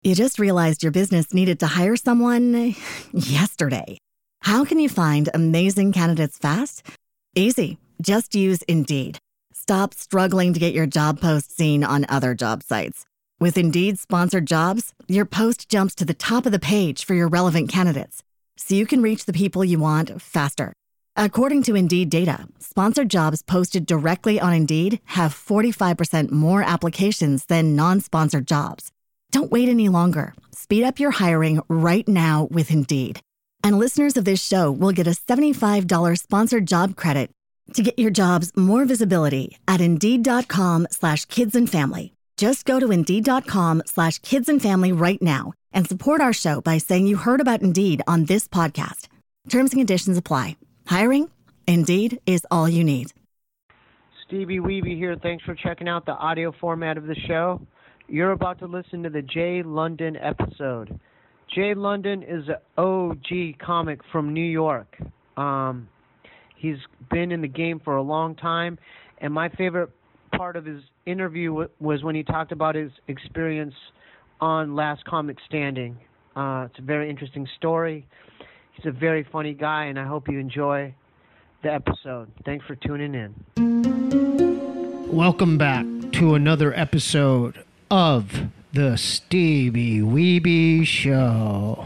You just realized your business needed to hire someone yesterday. How can you find amazing candidates fast? Easy. Just use Indeed. Stop struggling to get your job post seen on other job sites. With Indeed sponsored jobs, your post jumps to the top of the page for your relevant candidates, so you can reach the people you want faster. According to Indeed data, sponsored jobs posted directly on Indeed have 45% more applications than non-sponsored jobs. Don't wait any longer. Speed up your hiring right now with Indeed. And listeners of this show will get a $75 sponsored job credit to get your jobs more visibility at Indeed.com/kidsandfamily. Just go to Indeed.com/kidsandfamily right now and support our show by saying you heard about Indeed on this podcast. Terms and conditions apply. Hiring? Indeed is all you need. Stevie Weeby here. Thanks for checking out the audio format of the show. You're about to listen to the Jay London episode. Jay London is an OG comic from New York. He's been in the game for a long time, and my favorite part of his interview was when he talked about his experience on Last Comic Standing. It's a very interesting story. He's a very funny guy, and I hope you enjoy the episode. Thanks for tuning in. Welcome back to another episode of the Stevie Weeby Show.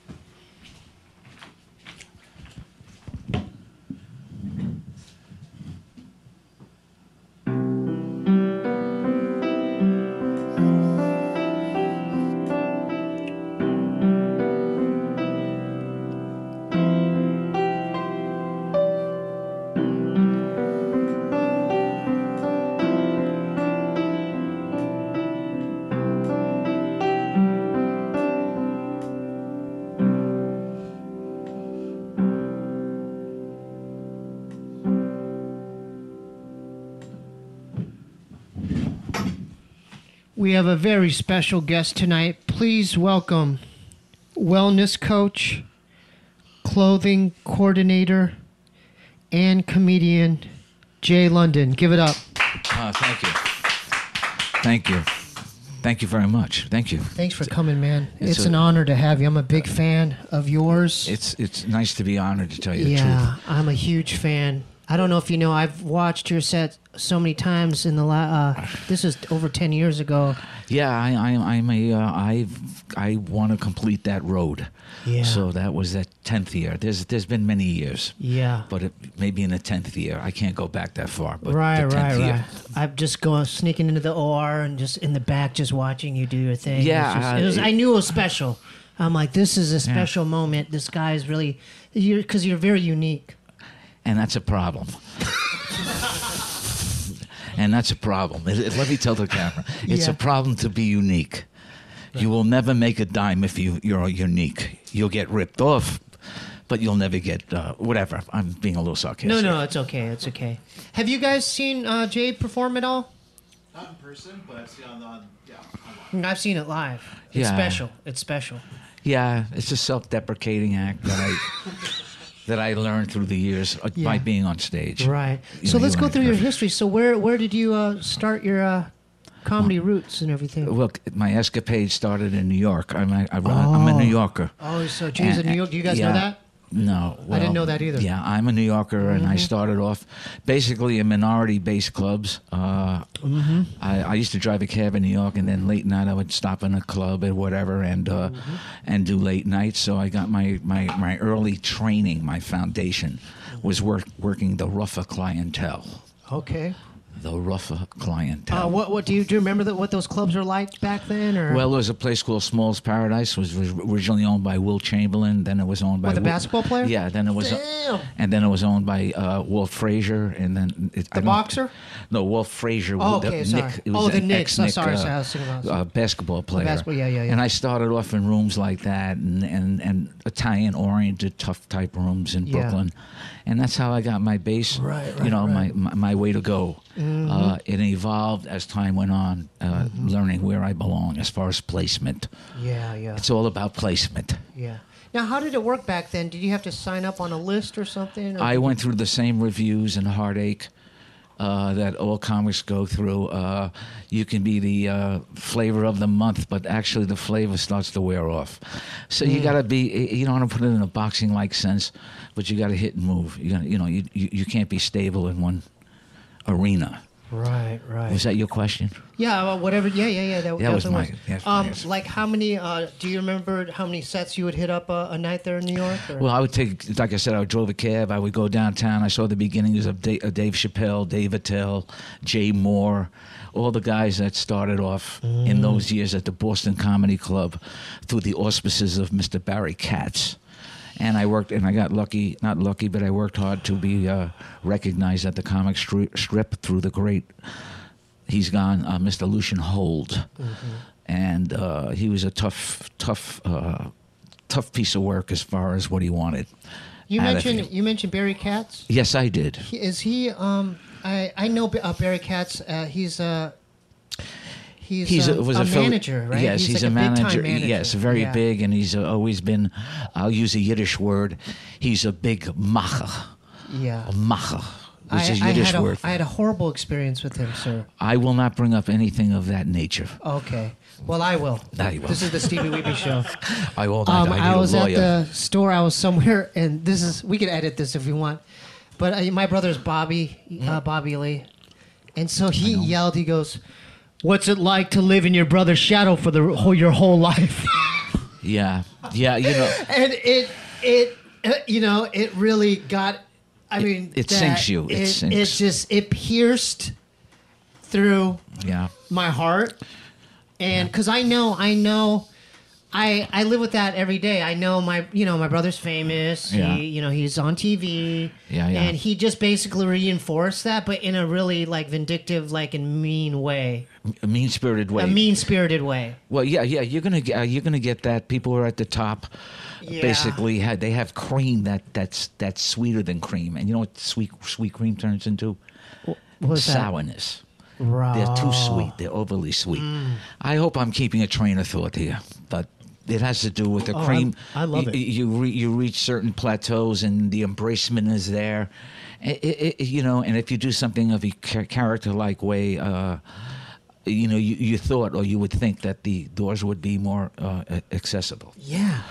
We have a very special guest tonight. Please welcome wellness coach, clothing coordinator, and comedian Jay London. Give it up. Thank you. Thank you. Thank you very much. Thank you. Thanks for coming, man. It's an honor to have you. I'm a big fan of yours. It's nice to be honored, to tell you the truth. Yeah, I'm a huge fan. I don't know if you know, I've watched your set so many times in the this is over 10 years ago. Yeah, I want to complete that road. Yeah. So that was that 10th year. There's been many years. Yeah. But maybe in the 10th year, I can't go back that far. But right. the 10th year. I'm just sneaking into the OR and just in the back, just watching you do your thing. Yeah. I knew it was special. I'm like, this is a special moment. This guy is really, because you're very unique. And that's a problem. And that's a problem. Let me tell the camera. It's a problem to be unique. Right. You will never make a dime if you're unique. You'll get ripped off, but you'll never get whatever. I'm being a little sarcastic. No, it's okay. It's okay. Have you guys seen Jay perform at all? Not in person, but I've seen it online. I've seen it live. It's special. It's special. Yeah, it's a self-deprecating act that I learned through the years by being on stage. Right. So let's go through your history. So where did you start your comedy roots and everything? Well, my escapade started in New York. I'm a New Yorker. Oh, so Jay's in New York. Do you guys know that? No. Well, I didn't know that either. Yeah, I'm a New Yorker, and I started off basically in minority-based clubs. I used to drive a cab in New York, and then late night I would stop in a club or whatever and do late nights. So I got my early training, my foundation, was working the rougher clientele. Okay. The rougher clientele. What do you remember what those clubs were like back then? Or? Well, there was a place called Small's Paradise. Was originally owned by Will Chamberlain. Then it was owned by the basketball player. Yeah. Then it was. Damn. And then it was owned by Walt Frazier. And then the boxer. No, Walt Frazier. Oh, okay, sorry. The Knicks. Sorry, I was thinking about basketball player. Basketball. Yeah. And I started off in rooms like that, and Italian-oriented, tough type rooms in Brooklyn. And that's how I got my base. Right. My way to go. It evolved as time went on, learning where I belong as far as placement. Yeah. It's all about placement. Yeah. Now, how did it work back then? Did you have to sign up on a list or something? Or I went through the same reviews and heartache that all comics go through. You can be the flavor of the month, but actually the flavor starts to wear off. So you got to be. You don't want to put it in a boxing-like sense, but you got to hit and move. You can't be stable in one arena. Right. Was that your question? Yeah, well, whatever. Yeah. That was my. Like how many? Do you remember how many sets you would hit up a night there in New York? Or? Well, I would take, like I said, I drove a cab. I would go downtown. I saw the beginnings of Dave Chappelle, Dave Attell, Jay Moore, all the guys that started off in those years at the Boston Comedy Club through the auspices of Mr. Barry Katz. And I worked, and I got lucky, not lucky, but I worked hard to be recognized at the comic strip through the great, he's gone, Mr. Lucian Hold. And he was a tough piece of work as far as what he wanted. You mentioned Barry Katz? Yes, I did. Is he, I know Barry Katz, he's a manager, right? Yes, he's like a manager. manager. Yes, very big, and he's always been. I'll use a Yiddish word. He's a big macher. Yeah, a macher, which is Yiddish word. I had a horrible experience with him, sir. I will not bring up anything of that nature. Okay, well, I will. This is the Stevie Weeby Show. I will not. I was at the store. I was somewhere, and we could edit this if we want. But my brother's Bobby Lee, and so he yelled. He goes, "What's it like to live in your brother's shadow for your whole life?" Yeah. And it really got. I mean, it sinks you. It pierced through my heart, and because I know. I live with that every day. I know my brother's famous. Yeah. He's on TV. Yeah. And he just basically reinforced that, but in a really like vindictive, like and mean way. A mean-spirited way. A mean-spirited way. Well, yeah. You're gonna get that. People who are at the top. Yeah. Basically, they have cream that's sweeter than cream, and you know what sweet cream turns into? Sourness. Right. They're too sweet. They're overly sweet. I hope I'm keeping a train of thought here, but it has to do with the cream. I love it. You reach certain plateaus, and the embracement is there. And if you do something of a character-like way, you thought or you would think that the doors would be more accessible. Yeah.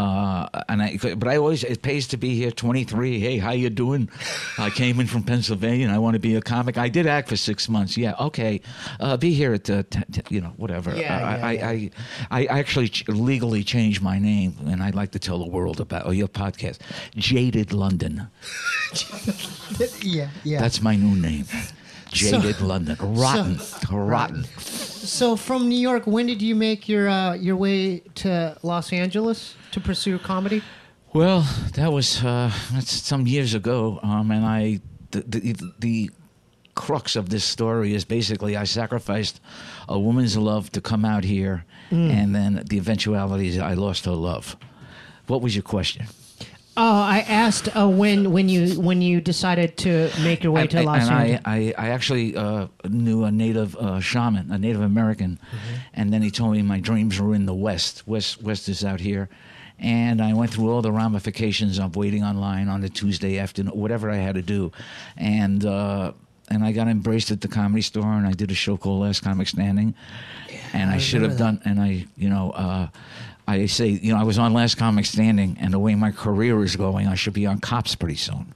But it pays to be here. 23. Hey, how you doing? I came in from Pennsylvania and I want to be a comic. I did act for 6 months. Yeah, okay. Be here at whatever. I actually legally changed my name, and I'd like to tell the world about your podcast, Jaded London. Yeah. That's my new name. Jaded London. Rotten. So from New York, when did you make your way to Los Angeles to pursue comedy? Well, that was that's some years ago, and the crux of this story is basically I sacrificed a woman's love to come out here, and then the eventualities I lost her love. What was your question? Oh, I asked when you decided to make your way to Los Angeles. I actually knew a native shaman, a Native American, and then he told me my dreams were in the West. West is out here. And I went through all the ramifications of waiting online on the Tuesday afternoon, whatever I had to do. And I got embraced at the Comedy Store, and I did a show called Last Comic Standing. And I should have done, and I say, I was on Last Comic Standing, and the way my career is going, I should be on Cops pretty soon.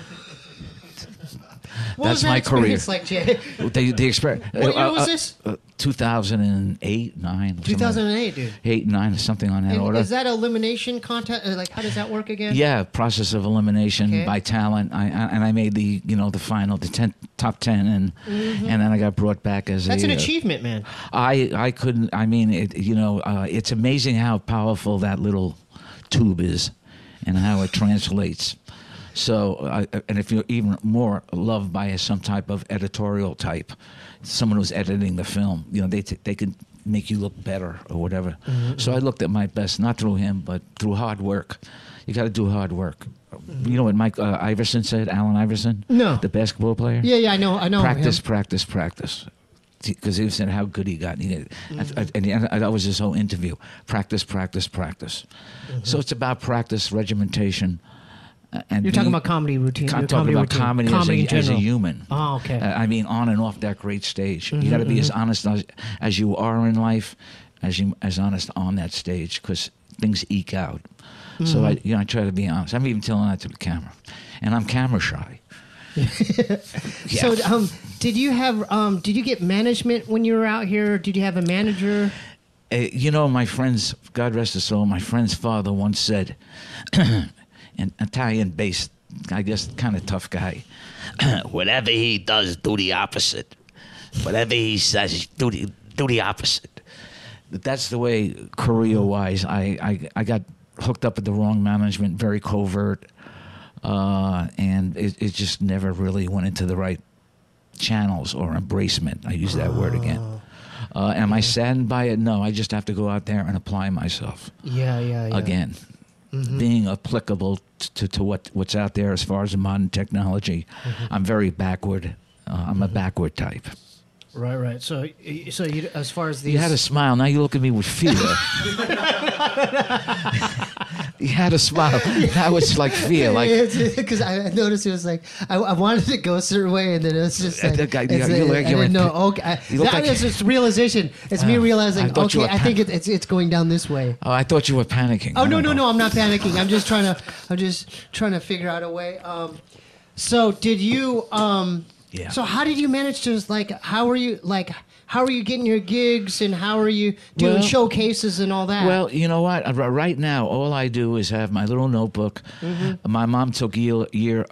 That's my career. Like, Jay? What year was this? 2008, 9. 2008, dude. 8, 9, something on that order. Is that elimination contest? Like, how does that work again? Yeah, process of elimination by talent. I made the final, the top 10, and then I got brought back as That's an achievement, man. I couldn't. I mean, it's amazing how powerful that little tube is, and how it translates. So, and if you're even more loved by some type of editorial type, someone who's editing the film, they can make you look better or whatever. So I looked at my best, not through him, but through hard work. You got to do hard work. You know what Mike Iverson said, Allen Iverson? No. The basketball player? Yeah, I know Practice, him. practice. Because he said how good he got. And that was his whole interview. Practice. So it's about practice, regimentation, You're talking about comedy routine. I'm talking about comedy in as a general. human. Oh, okay. I mean, on and off that great stage. You got to be as honest as you are in life, as honest on that stage, because things eke out. So I try to be honest. I'm even telling that to the camera, and I'm camera shy. So, did you get management when you were out here? Did you have a manager? My friend's, God rest his soul, my friend's father once said, an Italian-based, I guess, kind of tough guy, whatever he does, do the opposite. Whatever he says, do the opposite. That's the way career-wise. I got hooked up with the wrong management, very covert, and it just never really went into the right channels or embracement. I use that word again. Am I saddened by it? No, I just have to go out there and apply myself. Yeah. Again, being applicable to what's out there as far as modern technology. I'm very backward. I'm a backward type. Right. So you, as far as these, You had a smile. Now you look at me with fear. You had a smile. Now it's like fear. Like, because I noticed it was like I wanted to go a certain way, and then it was just like it's just realization. It's me realizing. I think it's going down this way. Oh, I thought you were panicking. Oh no, I'm not panicking. I'm just trying to figure out a way. So did you? Yeah. So how did you manage to how are you getting your gigs, and how are you doing showcases and all that? Well, you know what? Right now, all I do is have my little notebook. My mom took about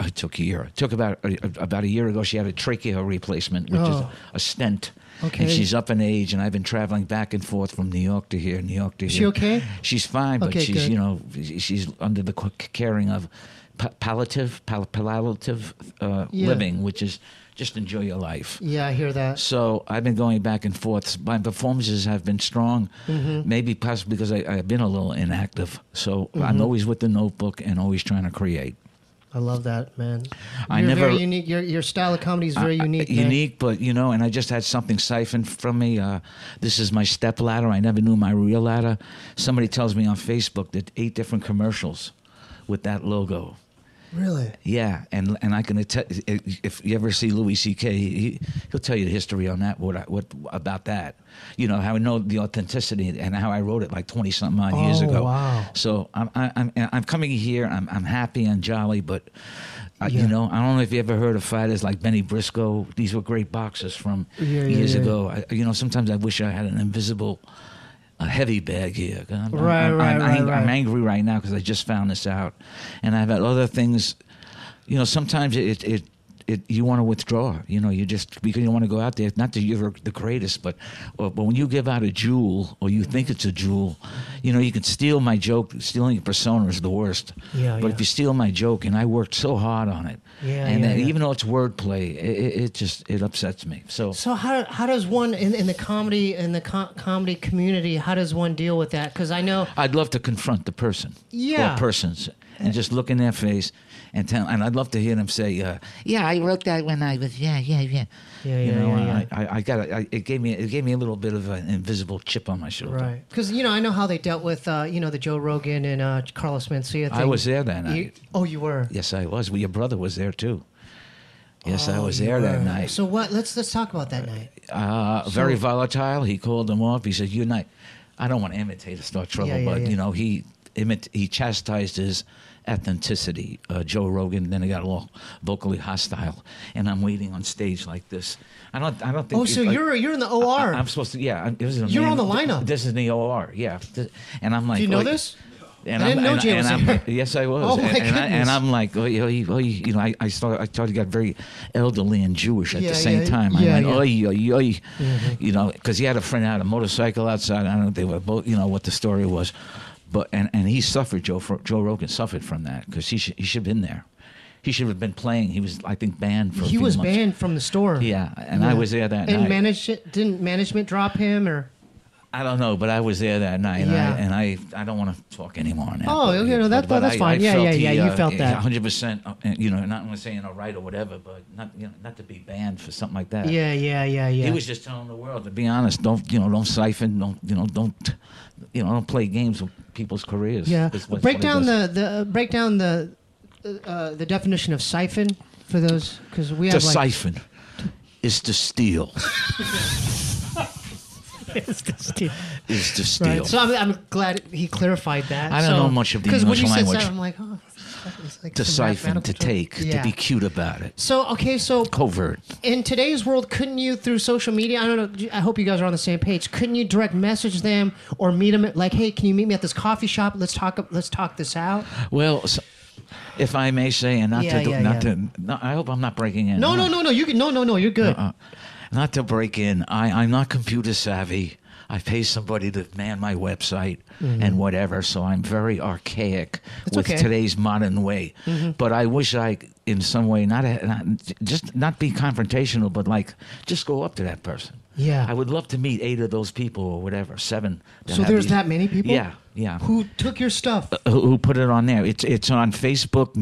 a year ago. She had a trachea replacement, which is a stent. Okay. And she's up in age, and I've been traveling back and forth from New York to here, New York to here. She okay? She's fine, but Okay, she's good. she's under the caring of palliative living, which is just enjoy your life. Yeah, I hear that. So I've been going back and forth. My performances have been strong, maybe possibly because I've been a little inactive. So I'm always with the notebook and always trying to create. I love that, man. You're very unique. Your style of comedy is very unique. Man. Unique, but and I just had something siphoned from me. This is my step ladder. I never knew my real ladder. Somebody tells me on Facebook that 8 different commercials with that logo. Really? Yeah, and I can if you ever see Louis C.K., he'll tell you the history on that. What about that? How I know the authenticity and how I wrote it like 20-something odd years ago. Wow. So I'm coming here. I'm happy and jolly, but I don't know if you ever heard of fighters like Benny Briscoe. These were great boxers from years ago. Sometimes I wish I had an invisible heavy bag here. I'm angry right now because I just found this out, and I've had other things. Sometimes it you want to withdraw. You just because you want to go out there. Not that you're the greatest, but when you give out a jewel or you think it's a jewel, you can steal my joke. Stealing a persona is the worst. But if you steal my joke, and I worked so hard on it, even though it's wordplay, it upsets me. So how does one in the comedy comedy community? How does one deal with that? Because I know I'd love to confront the person or persons and just look in their face and tell. And I'd love to hear them say, "Yeah, I wrote that when I was yeah." It gave me a little bit of an invisible chip on my shoulder. Right. Because I know how they dealt with the Joe Rogan and Carlos Mencia thing. I was there that night. You were? Yes, I was. Well, your brother was there too. Yes, I was there that night. So what? Let's talk about that night. Very volatile. He called him off. He said, "You're not." I don't want to imitate or start trouble, but he chastised his authenticity, Joe Rogan. Then he got all vocally hostile, and I'm waiting on stage like this. I don't think. Oh, so you're in the OR? I'm supposed to. Yeah, you're on the lineup. This is in the OR. Yeah, and I'm like, do you know this? And I didn't know Jay was there. Yes, I was. Oh my goodness. And I'm like, I thought he got very elderly and Jewish at the same time. I went, because he had a friend out a motorcycle outside. I don't know if they were both, what the story was, but and he suffered. Joe Rogan suffered from that because he should have been there. He should have been playing. He was, I think, banned for. He was banned from the store. Yeah, and I was there that night. And didn't management drop him or? I don't know, but I was there that night, and I don't want to talk anymore on that. Oh, okay, no, that's fine. You felt that 100%. Not want to say right or whatever, but not to be banned for something like that. Yeah. He was just telling the world to be honest. Don't siphon. Don't play games with people's careers. Yeah. Break down the the definition of siphon for those? Because we To have siphon is to steal. Is to steal. Right. Right. So I'm glad he clarified that. I don't know much of the English when you language. Said that, I'm like, oh, it's like To some siphon, mathematical to term. take, to be cute about it. So Covert. in today's world, couldn't you through social media? I don't know. I hope you guys are on the same page. Couldn't you direct message them or meet them? Like, hey, can you meet me at this coffee shop? Let's talk this out. Well, if I may say, and not Yeah, to, yeah, not yeah. to, no, I hope I'm not breaking in. No. You can. No. You're good. Not to break in. I'm not computer savvy. I pay somebody to man my website and whatever, so I'm very archaic with okay. today's modern way. But I wish I, in some way, not be confrontational, but like just go up to that person. Yeah. I would love to meet 8 of those people or whatever, 7. So there's that many people? Yeah. Who took your stuff? Who put it on there? It's on Facebook.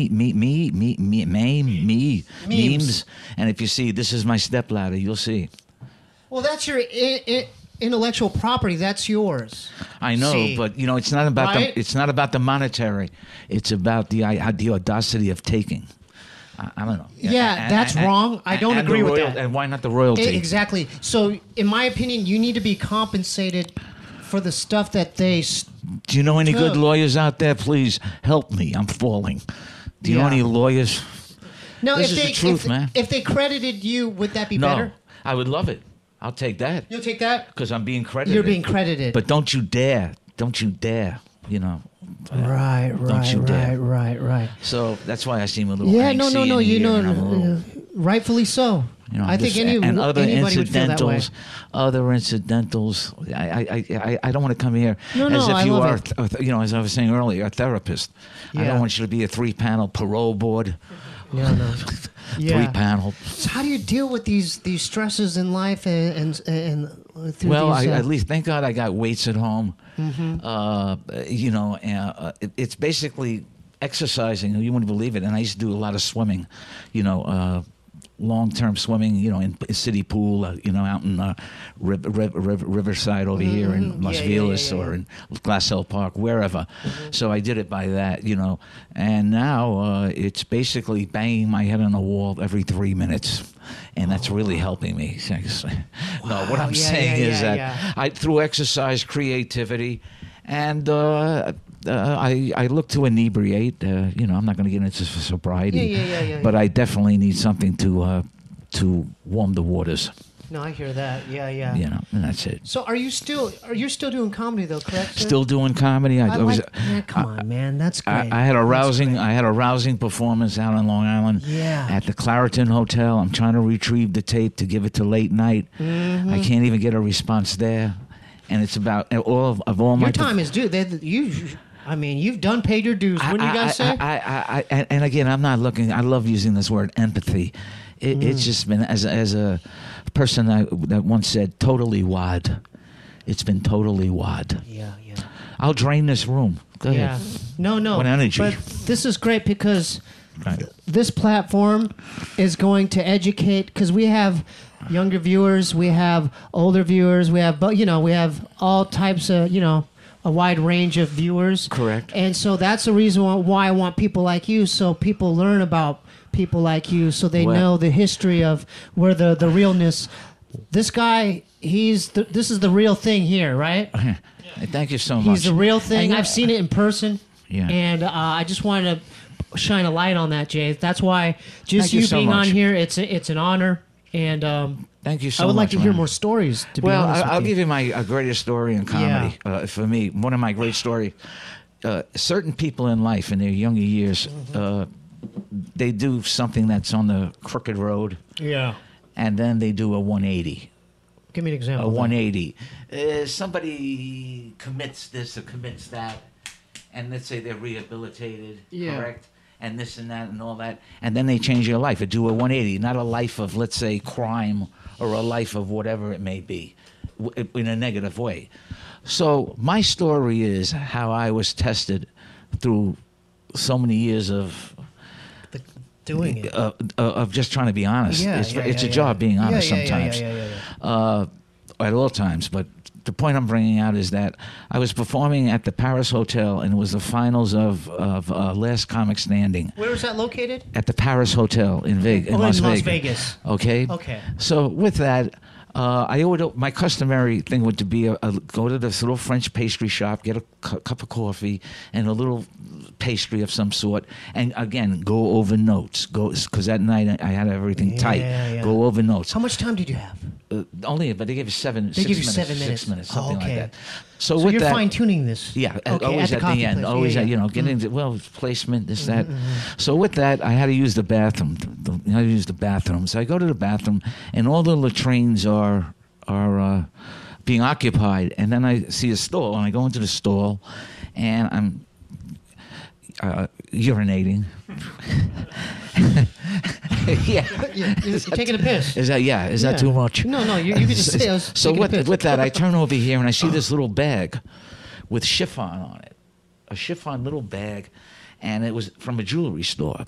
Memes. And if you see, this is my stepladder. You'll see. Well, that's your intellectual property. That's yours. I know, See? but it's not about Right? it's not about the monetary. It's about the audacity of taking. I don't know. Yeah, that's wrong. I don't and agree the with royal- that. And why not the royalty? Exactly. So, in my opinion, you need to be compensated for the stuff that they. Do you know any good Took. lawyers out there? Please help me. I'm falling. Do you know Yeah. any lawyers? No, This if is they the truth, if, man. If they credited you, would that be No, better? I would love it. I'll take that You'll take that. because I'm being credited. You're being credited. But don't you dare. Right. So that's why I seem a little Yeah, angsty no. in You here, know, and I'm a little, rightfully so. I think and other anybody would feel that way. incidentals. I don't want to come here No, as if I you love are, as I was saying earlier, a therapist. I Yeah. don't want you to be a 3-panel parole board. No. Yeah. 3-panel. So how do you deal with these stresses in life and through Well, these? at least thank God I got weights at home. Mm-hmm. It's basically exercising. You wouldn't believe it. And I used to do a lot of swimming. Long-term swimming, in a city pool, out in Riverside over here in Las Vegas or in Glassell Park, wherever. So I did it by that, And now it's basically banging my head on the wall every 3 minutes. And that's really helping me. No, what I'm saying is that through exercise, creativity, and I look to inebriate. I'm not going to get into sobriety, but I definitely need something to warm the waters. No, I hear that. Yeah. And that's it. So are you still doing comedy though? Correct. Sir? Still doing comedy. Come on, man. That's great. I had a rousing performance out on Long Island at the Clariton Hotel. I'm trying to retrieve the tape to give it to Late Night. I can't even get a response there. And it's about all my... Your time is due. You've done paid your dues. Wouldn't you guys say? And again, I'm not looking... I love using this word, empathy. It's just been, as a person that once said, totally wad. It's been totally wad. Yeah. I'll drain this room. Go ahead. No. What energy? But this is great because this platform is going to educate, because we have younger viewers, we have older viewers, we have all types of, a wide range of viewers. Correct. And so that's the reason why I want people like you, so people learn about people like you, so they know the history of where the realness. This guy, this is the real thing here, right? Thank you so much. He's the real thing. I've seen it in person. Yeah. And I just wanted to shine a light on that, Jay. That's why Thank you so being much. on here, it's an honor. And thank you so much. I would like to hear man. more stories. To be Well, honest I'll with give you my greatest story in comedy. For me, one of my great stories. Certain people in life, in their younger years, they do something that's on the crooked road. Yeah. And then they do a 180. Give me an example. A 180. Somebody commits this or commits that, and let's say they're rehabilitated, correct? And this and that and all that, and then they change your life. Or do a 180, not a life of, let's say, crime or a life of whatever it may be, in a negative way. So my story is how I was tested through so many years of doing it. Of just trying to be honest. It's a job being honest sometimes. At all times, but the point I'm bringing out is that I was performing at the Paris Hotel, and it was the finals of Last Comic Standing. Where was that located? At the Paris Hotel in Las Vegas. Okay. Okay. So with that, I ordered, my customary thing would to be go to this little French pastry shop, get a cup of coffee and a little pastry of some sort, and again go over notes. Because that night I had everything tight. Yeah. Go over notes. How much time did you have? Only, but they gave you 7 minutes. They give you 7 minutes. 6 minutes, something okay. like that. So So with you're that, fine tuning this. yeah, Okay, always at at the the end. coffee place. Always Yeah, at, yeah. getting into, placement, this, that. So with that, I had to use the bathroom. I had to use the bathroom. So I go to the bathroom, and all the latrines are being occupied. And then I see a stall, and I go into the stall, and I'm urinating. Yeah. You're taking a piss. Is that too much? No, you could just say I was So taking a piss. with that, I turn over here and I see this little bag with chiffon on it, a chiffon little bag, and it was from a jewelry store.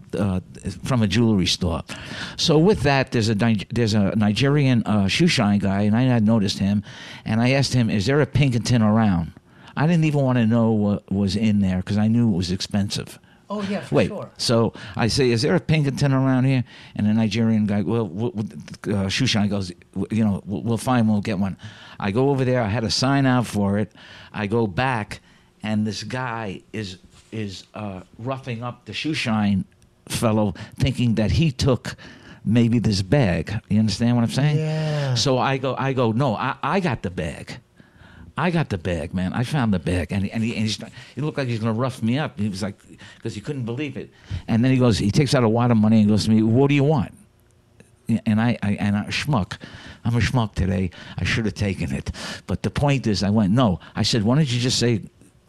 So with that, there's a Nigerian shoe shine guy, and I had noticed him, and I asked him, "Is there a Pinkerton around?" I didn't even want to know what was in there because I knew it was expensive. Oh, yeah, for sure. So I say, "Is there a Pinkerton around here?" And the Nigerian guy, shoe shine goes, we'll find, we'll get one. I go over there. I had a sign out for it. I go back, and this guy is roughing up the shoe shine fellow, thinking that he took maybe this bag. You understand what I'm saying? Yeah. So I go, no, I got the bag. I got the bag, man. I found the bag, and he looked like he's gonna rough me up. He was like, because he couldn't believe it. And then he takes out a wad of money and goes to me, "What do you want?" And I'm a schmuck today. I should have taken it, but the point is, I went no. I said, "Why don't you just say,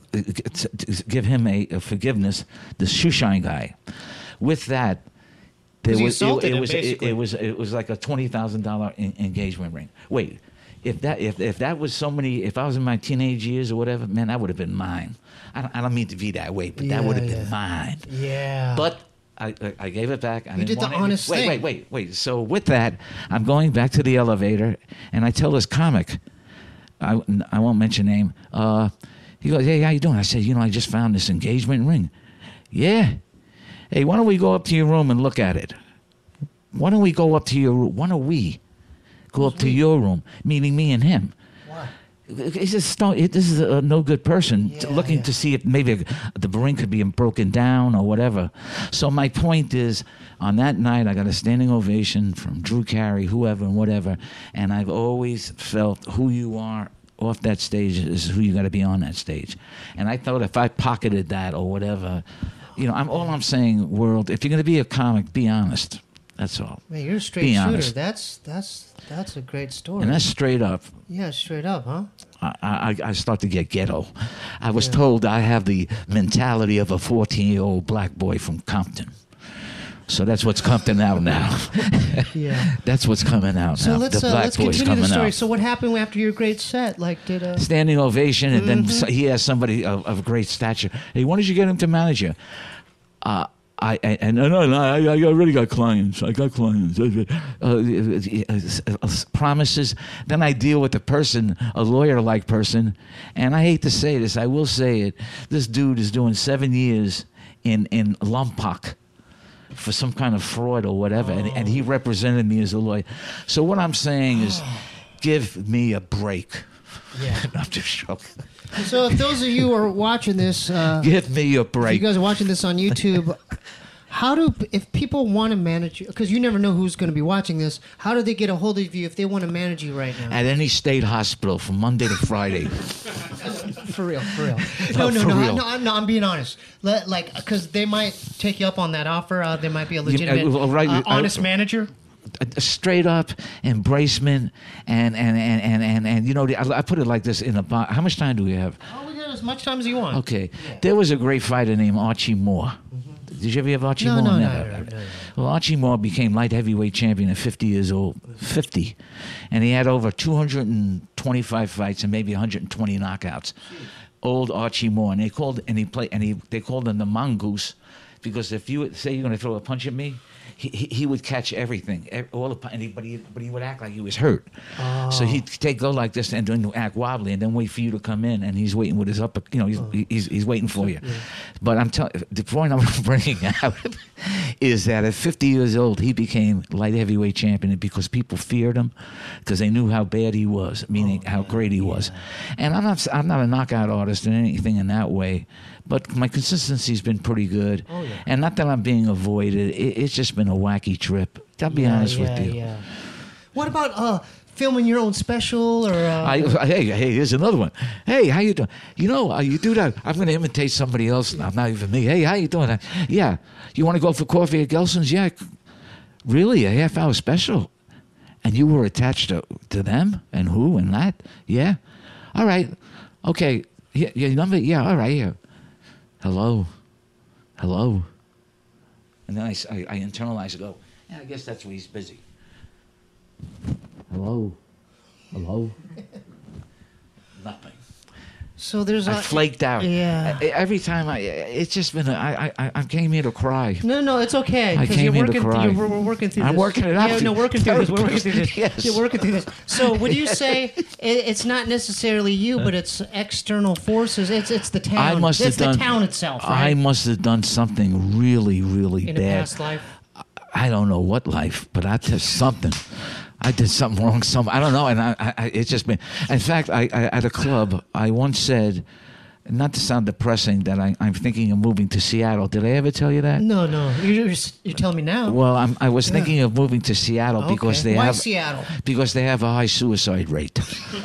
give him a forgiveness, the shoe shine guy?" With that, it was like a $20,000 engagement ring. Wait. If that was so many, if I was in my teenage years or whatever, man, that would have been mine. I don't mean to be that way, but that would have been mine. Yeah. But I gave it back. You did the honest thing. Wait. So with that, I'm going back to the elevator, and I tell this comic, I won't mention name. He goes, "Hey, how you doing?" I said, "I just found this engagement ring." "Yeah." "Hey, why don't we go up to your room and look at it?" Why don't we go up to your room? Why don't we go up to your room, meaning me and him? Why? This is a no good person looking to see if maybe the ring could be broken down or whatever. So my point is, on that night, I got a standing ovation from Drew Carey, whoever and whatever, and I've always felt who you are off that stage is who you got to be on that stage. And I thought if I pocketed that or whatever, I'm saying, world, if you're going to be a comic, be honest. That's all. Man, you're a straight Be shooter. honest. That's a great story. And that's straight up. Yeah, straight up, huh? I start to get ghetto. I was told I have the mentality of a 14-year-old black boy from Compton. So that's what's coming out now. Yeah. That's what's coming out So now. let's the black boy's continue coming the story. out. So what happened after your great set? Like, did Standing ovation, and then he asked somebody of great stature, "Hey, why did you get him to manage you?" I already got clients. I got clients. Promises. Then I deal with a person, a lawyer-like person, and I hate to say this, I will say it. This dude is doing 7 years in Lompoc for some kind of fraud or whatever, and he represented me as a lawyer. So what I'm saying is, give me a break. Yeah. I'm just joking. So if those of you who are watching this, Give me a break. if you guys are watching this on YouTube, if people want to manage you, because you never know who's going to be watching this, how do they get a hold of you if they want to manage you right now? At any state hospital from Monday to Friday. For real. No, for real. No, I'm being honest. Because they might take you up on that offer. They might be a legitimate, honest manager. Straight up embracement and I put it like this in a box. How much time do we have? Oh, we got as much time as you want. Okay. There was a great fighter named Archie Moore. Did you ever have Archie Moore? No. Well, Archie Moore became light heavyweight champion at 50 years old. 50. And he had over 225 fights and maybe 120 knockouts. Old Archie Moore. And they called him the mongoose, because if you say you're going to throw a punch at me, he would catch everything, but he would act like he was hurt. So he'd go like this and then act wobbly, and then wait for you to come in, and he's waiting with his upper, he's waiting for you. But I'm telling, the point I'm bringing out is that at 50 years old, he became light heavyweight champion because people feared him because they knew how bad he was, meaning how great he was. And I'm not a knockout artist or anything in that way, but my consistency's been pretty good. And not that I'm being avoided. It's just been a wacky trip. I'll be honest with you. Yeah. What about filming your own special or? Hey, here's another one. Hey, how you doing? You do that. I'm going to imitate somebody else now, not even me. Hey, how you doing? Yeah. You want to go for coffee at Gelson's? Yeah. Really? A half-hour special? And you were attached to them? And who and that? Yeah. All right. Okay. Your number? Yeah. All right. Yeah. Hello. And then I internalize and go, yeah, I guess that's why he's busy. Hello. Nothing. So there's I flaked out. Yeah. Every time it's just been I came here to cry. No, it's okay. I came here to cry. We're working through this. I'm working it out. Yeah, no, working through this. We're working through this. Yes. You're working through this. So would you say it's not necessarily you, but it's external forces? It's the town. It's the town itself, right? I must have done something really, really in bad. a past life. I don't know what life, but I did something. I did something wrong. I don't know, and it's just been. In fact, I at a club, I once said, not to sound depressing, that I'm thinking of moving to Seattle. Did I ever tell you that? No. You're telling me now. Well, I was thinking of moving to Seattle because they Why have Seattle? Because they have a high suicide rate.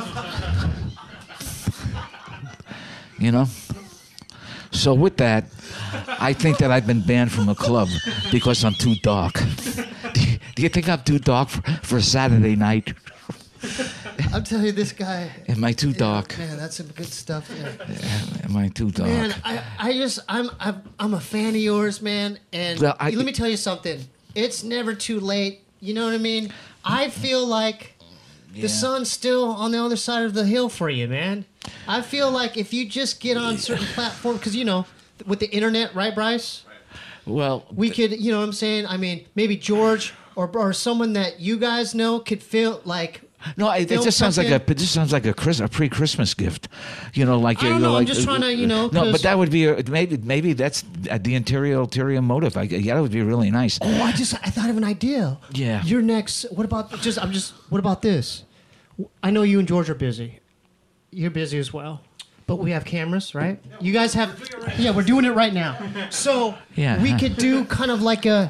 So with that, I think that I've been banned from a club because I'm too dark. Do you think I'm too dark for a Saturday night? I'm telling you, this guy. Am I too dark? Man, that's some good stuff. Yeah. Am I too dark? Man, I'm a fan of yours, man. And Well, let me tell you something. It's never too late. You know what I mean? I feel like the sun's still on the other side of the hill for you, man. I feel like if you just get on certain platforms, because with the internet, right, Bryce? Well, We could, you know what I'm saying? I mean, maybe George or someone that you guys know could feel like. no, it just sounds like a pre-Christmas gift, like I don't know. I'm just trying to, No, but that would be maybe that's the ulterior motive. That would be really nice. Oh, I thought of an idea. Yeah. Your next. What about What about this? I know you and George are busy. You're busy as well. But we have cameras, right? You guys have... Yeah, we're doing it right now. So we could do kind of like a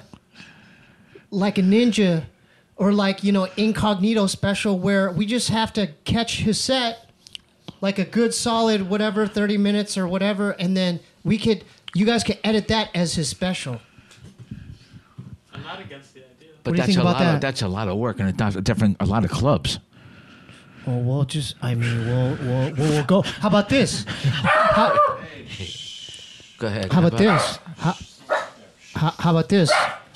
ninja or incognito special where we just have to catch his set, like a good solid 30 minutes or whatever, and then you guys could edit that as his special. I'm not against the idea. But What do you think about that? That's a lot of work and a lot of clubs. Well, we'll go. How about this? Go ahead. How about this? How about this?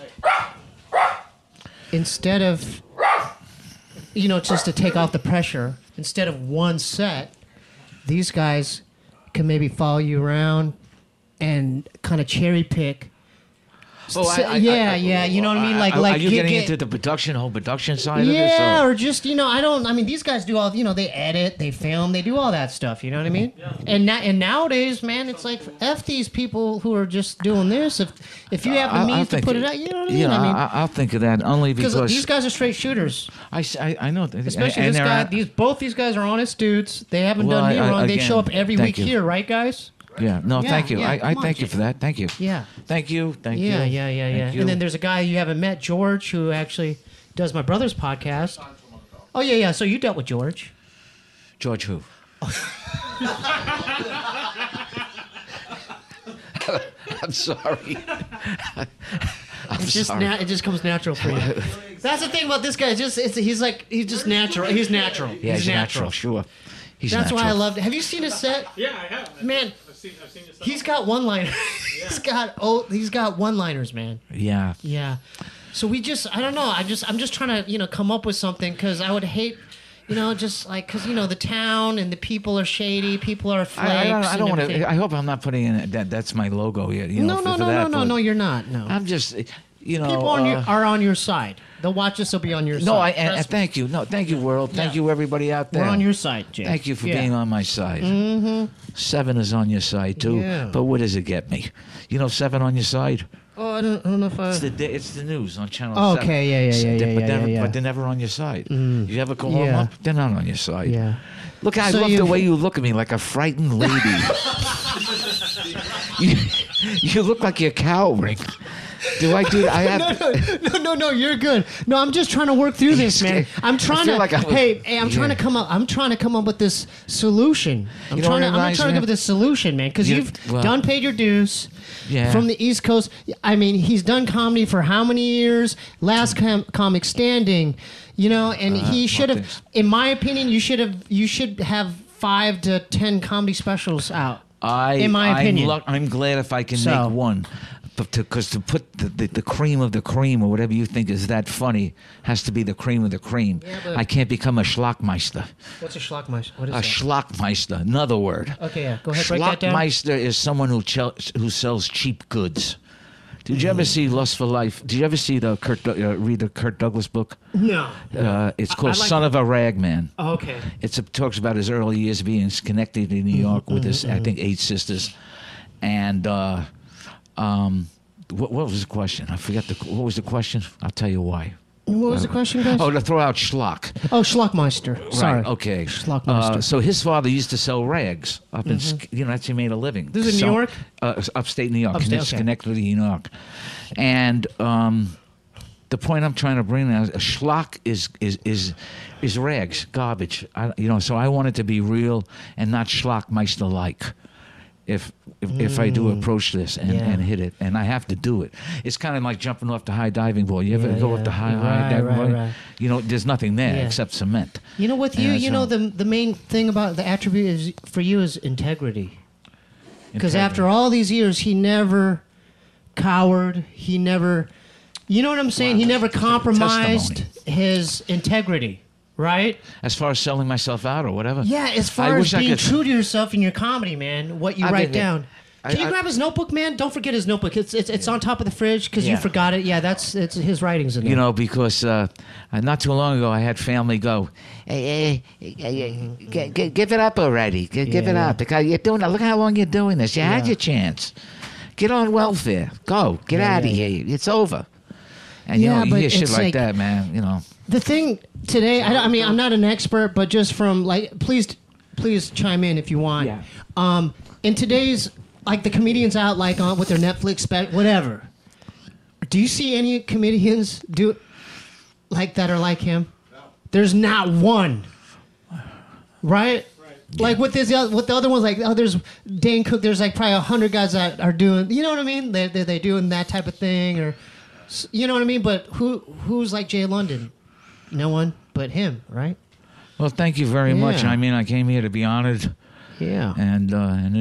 Instead of, just to take off the pressure, instead of one set, these guys can maybe follow you around and kind of cherry pick. You know what I mean? Are you getting into the whole production side of this? Yeah, or just, these guys do all, they edit, they film, they do all that stuff, you know what I mean? Yeah. And nowadays, man, it's like, F these people who are just doing this. If you have the means to put it out, you know what I mean? Yeah, I'll think of that only because these guys are straight shooters. I know. Especially this guy, both these guys are honest dudes. They haven't done me wrong. They show up every week here, right, guys? Yeah. No, thank you. I thank you for that. Thank you. Yeah. Thank you. Yeah. And then there's a guy you haven't met, George, who actually does my brother's podcast. Oh, yeah. So you dealt with George. George who? I'm sorry. It just comes natural for you. That's the thing about this guy. He's just natural. He's natural. Yeah, he's natural. Sure. That's why I loved it. Have you seen his set? Yeah, I have. Man, I've seen his set. he's got one-liners. He's got one-liners, man. Yeah. Yeah. So I don't know. I'm just trying to, come up with something because I would hate, because the town and the people are shady. People are flakes. I don't want to. I hope I'm not putting in that's my logo here. No, you're not. No. I'm just. you know, People are on your side. They'll watch us. They'll be on your side. no, and Trust me. thank you. No, thank you, world. Thank Yeah. you, everybody out there. We're on your side, Jay. Thank you for Yeah. being on my side. Mm-hmm. 7 is on your side too. Yeah. But what does it get me? You know, 7 on your side. Oh, I don't know if I. It's the news on Channel Oh, 7. okay, yeah, But they're never on your side. You ever call them Yeah. up? They're not on your side. Yeah. Look, I So love you- the way you look at me like a frightened lady. you look like you're cowering. Do I do? I have. No, you're good. No, I'm just trying to work through this, man. I'm trying feel to. like I was- hey, I'm trying to yeah. come up. I'm trying to come up with this solution. I'm You know trying what to. I'm reminds trying to me give of? this solution, man. Because You- you've well- done paid your dues. Yeah. From the East Coast. I mean, he's done comedy for how many years? Last comic standing. You know, and he should have. thanks. In my opinion, you should have 5 to 10 comedy specials out. in my opinion. I'm glad if I can So- make one. Because to put the cream of the cream or whatever you think is that funny has to be the cream of the cream. Yeah, but- I can't become a schlockmeister. What's a schlockmeister? What is A that? schlockmeister, another word. Okay, yeah. Go ahead, break that down. Schlockmeister is someone who sells cheap goods. Did you ever see Lust for Life? Did you ever see read the Kurt Douglas book? No. It's called I like Son of a Ragman. Oh, okay. Talks about his early years being connected in New York with his, I think, 8 sisters. And what was the question? I forgot what was the question? I'll tell you why. What was the question, guys? Oh, to throw out schlock. Oh, Schlockmeister. Sorry. Right, okay. Schlockmeister. So his father used to sell rags up in, that's how he made a living. This is in New York? Upstate New York. Upstate, okay. Schenectady, New York. And the point I'm trying to bring now is a schlock is rags, garbage. So I want it to be real and not schlockmeister-like. If I do approach this and hit it, and I have to do it, it's kind of like jumping off the high diving board. You ever go off the high diving board? Right. You know, there's nothing there Yeah. except cement. You know, with you, Yeah, so- the main thing about the attribute is for you is integrity. Because Integrity. after all these years, he never cowered. He never, you know what I'm saying? Wow. He never compromised Testimony. his integrity, right? As far as selling myself out or whatever. Yeah, as I far as wish I being could- true to yourself in your comedy, man, what you I write think it- down. I- Can you I- grab his notebook, man? Don't forget his notebook. It's on top of the fridge because you Yeah. forgot it. Yeah, it's his writings in there. You know, because not too long ago I had family go, hey, give it up already. Give it Yeah. up. Because you're doing it. Look how long you're doing this. You had your chance. Get on welfare. Go. Get out of here. It's over. And Yeah, you but hear shit it's like like- that, man. You know. The thing today, I mean, I'm not an expert, but just from like, please chime in if you want. Yeah. In today's, like the comedians out like on with their Netflix whatever. Do you see any comedians do like that are like him? No. There's not one. Right? Like with the other ones, like there's Dane Cook. There's like probably 100 guys that are doing. You know what I mean? They doing that type of thing, or you know what I mean. But who's like Jay London? No one but him, right? Well, thank you very much. Yeah. I mean, I came here to be honored. Yeah. And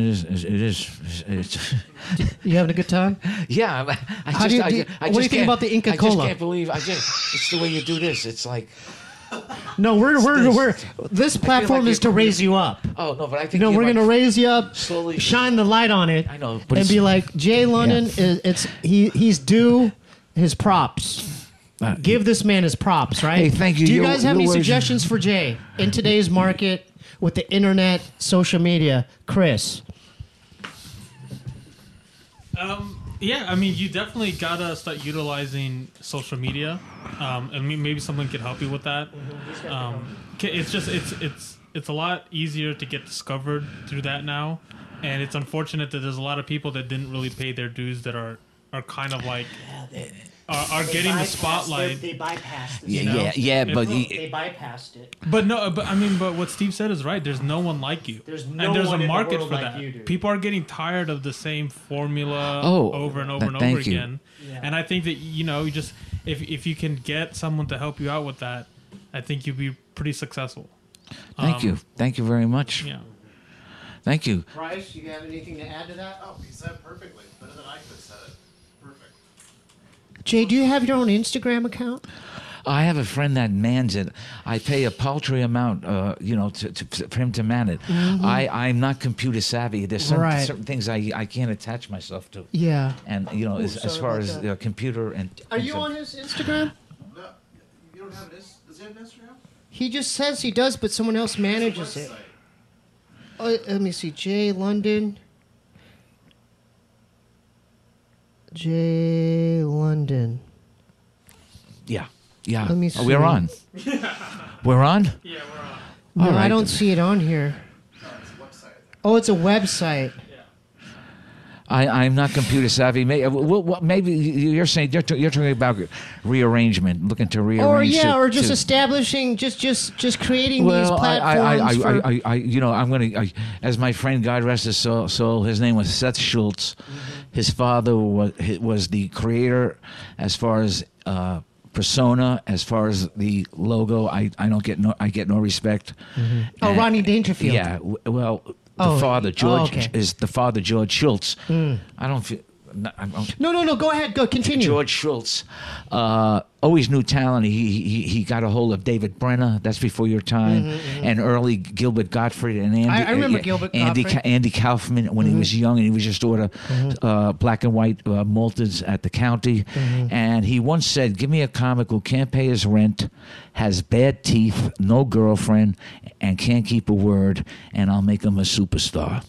it's You having a good time? yeah. What do you think can't- about the Inca I just Cola? can't believe it's the way you do this. It's like No, we're this platform like is to raise you up. oh no, but I think You know, you're we're like- gonna raise you up, slowly- shine the light on it. I know, but and it's- be like Jay London. He's due his props. Give this man his props, right? Hey, thank you. Do you Your- guys have your any words- suggestions for Jay in today's market with the internet, social media? Chris, Yeah, I mean, you definitely gotta start utilizing social media, and maybe someone could help you with that. It's just it's a lot easier to get discovered through that now, and it's unfortunate that there's a lot of people that didn't really pay their dues that are kind of like are getting the spotlight. They bypassed it. Yeah, but They bypassed it. But what Steve said is right. There's no one like you. There's no and there's one a in the market world for like that. you, dude. People are getting tired of the same formula Oh, over and over and thank over you. again. And I think that you just if you can get someone to help you out with that, I think you'll be pretty successful. thank you very much. Yeah. Thank you. Bryce, you have anything to add to that? Oh, he said it perfectly. Better than I could have said it. Perfect. Jay, do you have your own Instagram account? I have a friend that mans it. I pay a paltry amount, for him to man it. I'm not computer savvy. There's certain things I can't attach myself to. Yeah. And as far as the computer and. Are you on his Instagram? No, you don't have this. Does he have an Instagram? He just says he does, but someone else manages it. Oh, let me see. J London. J London. Yeah. Let me see. We're on. We're on? Yeah, we're on. No, All right. I don't see it on here. No, it's a website. Oh, it's a website. I'm not computer savvy. Maybe you're saying you're talking about rearrangement, looking to rearrange. Or just establishing, just creating these platforms. I'm going to, as my friend, God rest his soul, his name was Seth Schultz. His father was the creator, as far as persona, as far as the logo. I get no respect. Oh, Rodney Dangerfield. Yeah, well. The father, George, okay. is the father, George Schultz. I don't feel. No. Go ahead. Go continue. George Schultz always knew talent. He got a hold of David Brenner. That's before your time, and early Gilbert Gottfried and Andy. I remember Gilbert Gottfried. Andy Kaufman when he was young, and he was just order black and white malteds at the county. And he once said, "Give me a comic who can't pay his rent, has bad teeth, no girlfriend, and can't keep a word, and I'll make him a superstar."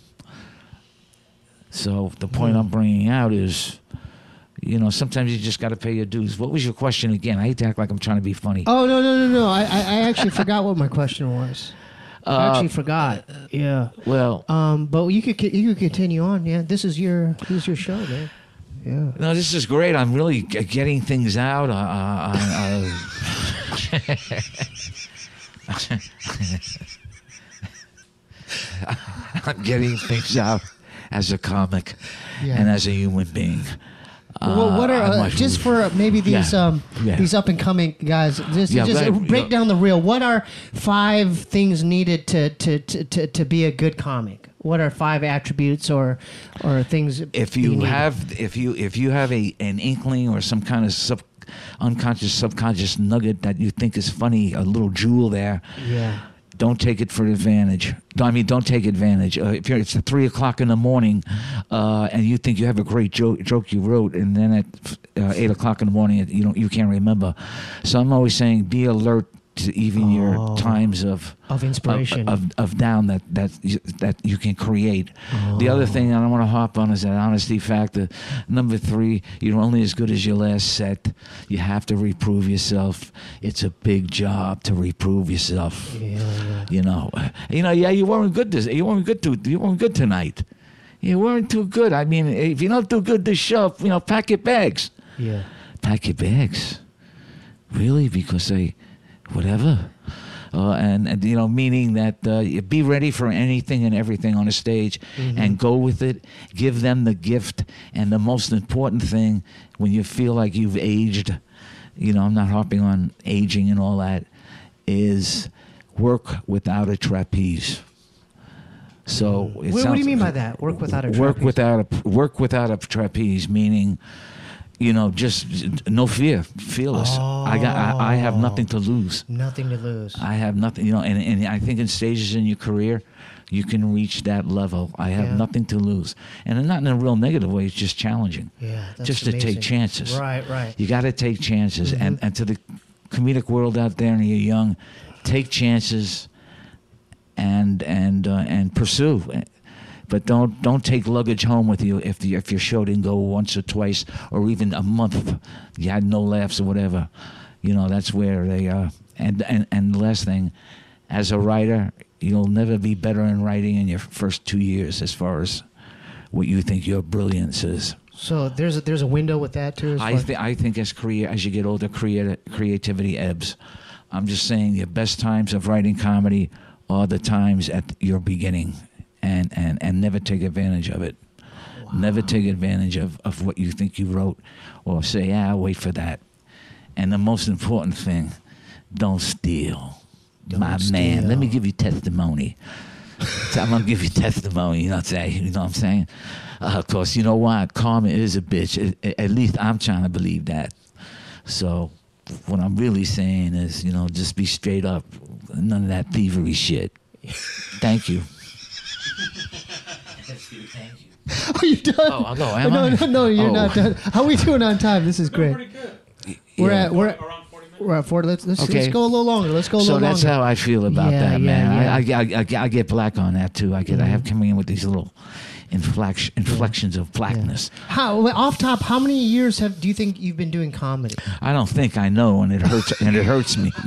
So the point I'm bringing out is, sometimes you just got to pay your dues. What was your question again? I hate to act like I'm trying to be funny. Oh, no. I actually forgot what my question was. I actually forgot. Yeah. Well, but you could continue on. Yeah, this is your show, man. Yeah. No, this is great. I'm really getting things out. I'm getting things out as a comic and as a human being. Well, what are just for maybe these these up and coming guys? Break down the reel. What are 5 things needed to be a good comic? What are 5 attributes or things? If you have an inkling or some kind of unconscious, subconscious nugget that you think is funny, a little jewel there. Yeah. Don't take it for advantage. Don't take advantage. If it's at 3:00 in the morning, and you think you have a great joke you wrote, and then at 8:00 in the morning, you can't remember. So I'm always saying, be alert to even your times of inspiration of down that you can create. The other thing I don't want to harp on is that honesty factor. Number 3, you're only as good as your last set. You have to reprove yourself. It's a big job to reprove yourself. You weren't good you weren't good tonight. You weren't too good. I mean, if you don't do good this show, pack your bags. Yeah. Pack your bags. Really? Because whatever. Meaning that be ready for anything and everything on a stage and go with it. Give them the gift. And the most important thing, when you feel like you've aged, I'm not harping on aging and all that, is work without a trapeze. So what do you mean by that? Work without a trapeze? Work without a trapeze, meaning just no fear, fearless. I have nothing to lose. Nothing to lose. I have nothing, and I think in stages in your career, you can reach that level. I have nothing to lose, and not in a real negative way. It's just challenging. Yeah, that's just amazing. to take chances. Right. You got to take chances, and to the comedic world out there, and you're young, take chances, and pursue. But don't take luggage home with you if your show didn't go once or twice or even a month. You had no laughs or whatever. That's where they are. And the last thing, as a writer, you'll never be better in writing in your first 2 years as far as what you think your brilliance is. So there's a window with that too. I think as you get older, creativity ebbs. I'm just saying your best times of writing comedy are the times at your beginning. And never take advantage of it. Wow. Never take advantage of what you think you wrote, or say, I'll wait for that. And the most important thing, don't steal. Man, let me give you testimony. I'm going to give you testimony, you know what I'm saying? Of course, you know what? Karma is a bitch. At least I'm trying to believe that. So what I'm really saying is, just be straight up. None of that thievery shit. Thank you. Thank you. Are you done? Oh, I'll go. Am I? No, you're not done. How are we doing on time? This is great. Pretty good. We're Yeah. at we're Around 40 minutes. we're at 40. Let's Okay. go a little longer. Let's go a So little that's longer. how I feel about Yeah, that, yeah, man. yeah. I get black on that too. I have coming in with these little inflections of blackness. How off top? How many years do you think you've been doing comedy? I don't think I know, and it hurts me.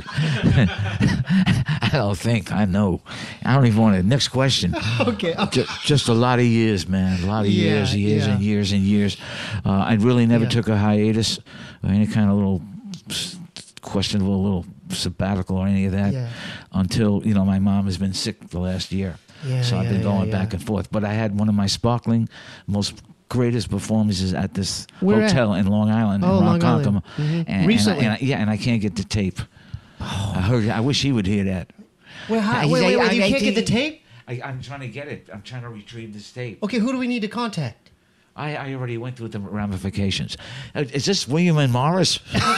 I don't think I know. I don't even want to. Next question. Okay. Just a lot of years, man. A lot of years Yeah. and years and years. I really never Yeah. took a hiatus or any kind of little questionable little sabbatical or any of that Yeah. until my mom has been sick the last year. Yeah, So I've been yeah, going yeah. back and forth. But I had one of my sparkling, most greatest performances at this Where at? hotel in Long Island, Oh, in Long Ronkonkoma. Island. Mhm. And Recently? and I can't get the tape. I wish he would hear that. Wait, He's wait, like, you I can't get the think- tape? I'm trying to get it. I'm trying to retrieve this tape. Okay, who do we need to contact? I already went through the ramifications. Is this William and Morris?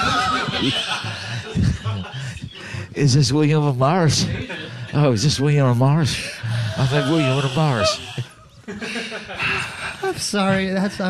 Is this William and Morris? Oh, is this William and Morris? I thought William and Morris. I'm sorry.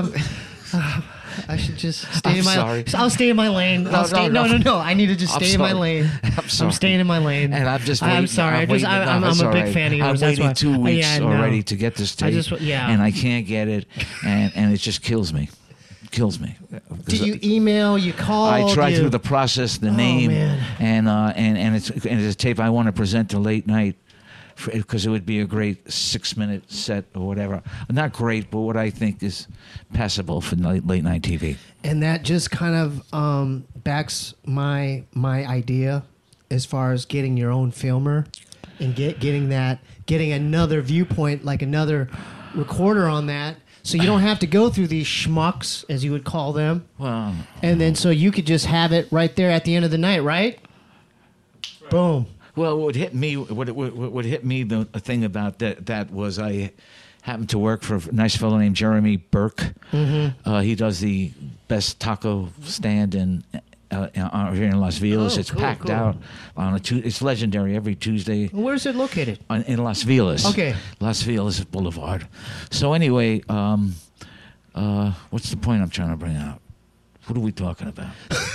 I should just stay I'm in my. sorry. I'll stay in my lane. No. I need to just I'm stay in my sorry. lane. I'm sorry. I'm staying in my lane. And I'm just I'm waiting. sorry. I'm I'm all a big right. fan of yours. I'm That's waiting why. 2 weeks Yeah, no. already to get this tape. yeah. And I can't get it, and it just kills me. Kills me. Did you email? You called? I tried through the process, the name, man. and it's a tape I want to present to late night, because it would be a great 6-minute set or whatever. Not great, but what I think is passable for late night TV. And that just kind of backs my idea as far as getting your own filmer and getting another viewpoint, like another recorder on that. So you don't have to go through these schmucks, as you would call them. Well, And then so you could just have it right there at the end of the night, right? Boom. What would hit me? What hit me? The thing about that was I happened to work for a nice fellow named Jeremy Burke. Mm-hmm. He does the best taco stand here in Las Vegas. Oh, It's cool, packed cool. out on it's legendary every Tuesday. Where's it located? In Las Vegas. Okay. Las Vegas Boulevard. So anyway, what's the point I'm trying to bring out? What are we talking about?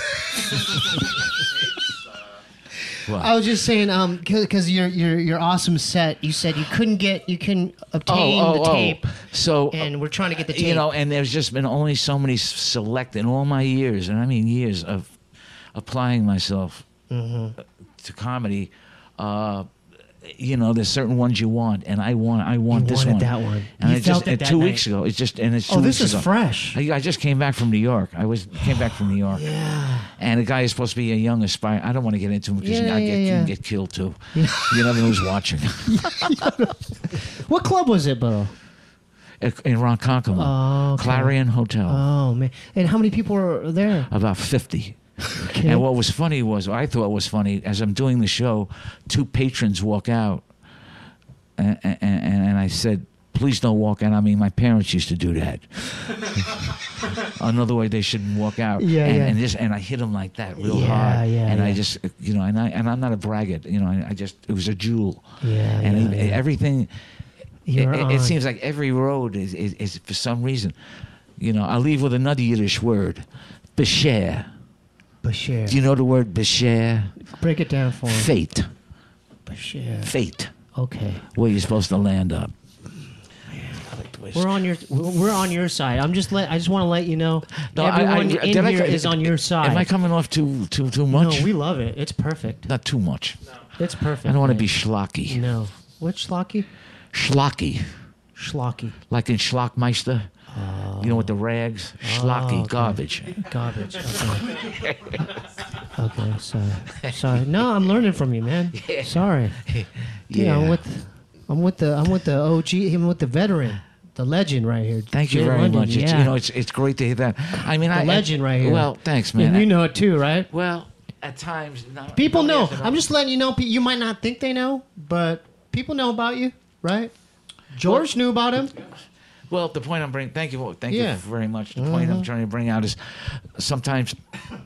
What? I was just saying, because your awesome set, you said you couldn't obtain the tape, So, and we're trying to get the tape. And there's just been only so many select in all my years, and I mean years of applying myself to comedy. There's certain ones you want, and I want this wanted one. that one. And You it felt just it that 2 night. weeks ago. It's 2 this weeks is ago. fresh. I just came back from New York. Came back from New York. Yeah. And the guy is supposed to be a young aspiring. I don't want to get into him because Yeah, I yeah, yeah. can get killed too. You never know who's watching. What club was it, Bo? In Ronkonkoma, Oh, okay. Clarion Hotel. Oh man! And how many people were there? About 50. Okay. And what was funny was, I thought was funny, as I'm doing the show, 2 patrons walk out, and I said, please don't walk out. I mean, my parents used to do that. Another way they shouldn't walk out. Yeah, and, yeah. and I hit them like that real Yeah, hard. yeah, and I yeah. just, and I'm not a braggart, it was a jewel. Yeah, And yeah, yeah. everything, You're it on. seems like every road is for some reason. I'll leave with another Yiddish word, besher. Bashir. Do you know the word besher? Break it down for him. Fate. Bashir. Fate. Okay. Where you're supposed to land up. We're on your side. I just want to let you know. No, everyone did in I- here is on your side. Am I coming off too No, much? we love it. It's perfect. Not too much. It's perfect. I don't want to man. be schlocky. No. Which schlocky? Schlocky. Schlocky. Like in Schlockmeister. With the rags. Schlocky. okay. Garbage. Garbage. Okay. Okay. Sorry. No, I'm learning from you, man. Sorry. Yeah. I'm with the OG. I'm with the veteran, the legend right here. Thank you Jay very London, much. Yeah. It's great to hear that. I mean, the legend right here. Well, thanks, man. And you know it too, right? Well, at times, People nobody know. has to I'm just letting you know. You might not think they know, but people know about you, right? George knew about him. Well, the point I'm bringing, thank you Yeah. very much. The point I'm trying to bring out is sometimes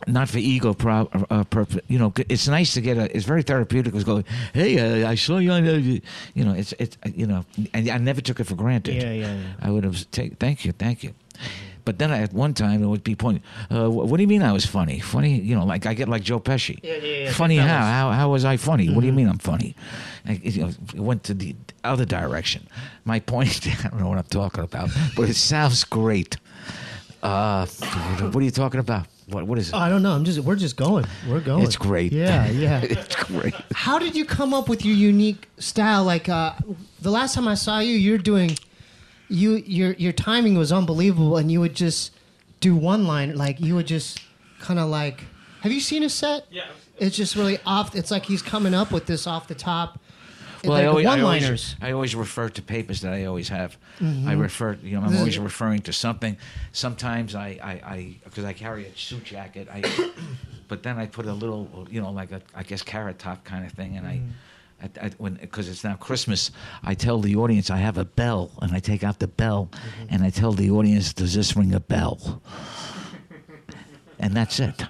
not for ego purpose. You know, it's nice to get it's very therapeutic. It's going, hey, I saw you on, you know, it's you know, and I never took it for granted. Yeah. I would have thank you. But then at one time it would be pointing. What do you mean I was funny? Funny, you know, like I get like Joe Pesci. Yeah. Funny how? How was I funny? What do you mean I'm funny? You know, it went to the other direction. My point, I don't know what I'm talking about, but it sounds great. What are you talking about? What is it? I don't know. We're just going. We're going. It's great. Yeah. It's great. How did you come up with your unique style? Like the last time I saw you, you're doing, your timing was unbelievable, and you would just do one line. Like you would just kind of like. Have you seen a set? Yeah. It's just really off. It's like he's coming up with this off the top. Well, like one-liners. I always refer to papers that I always have. I refer, you know, I'm always referring to something. Sometimes I because I carry a suit jacket, but then I put a little, you know, like I guess carrot top kind of thing, and because it's now Christmas, I tell the audience I have a bell, and I take out the bell, and I tell the audience, does this ring a bell? And that's it.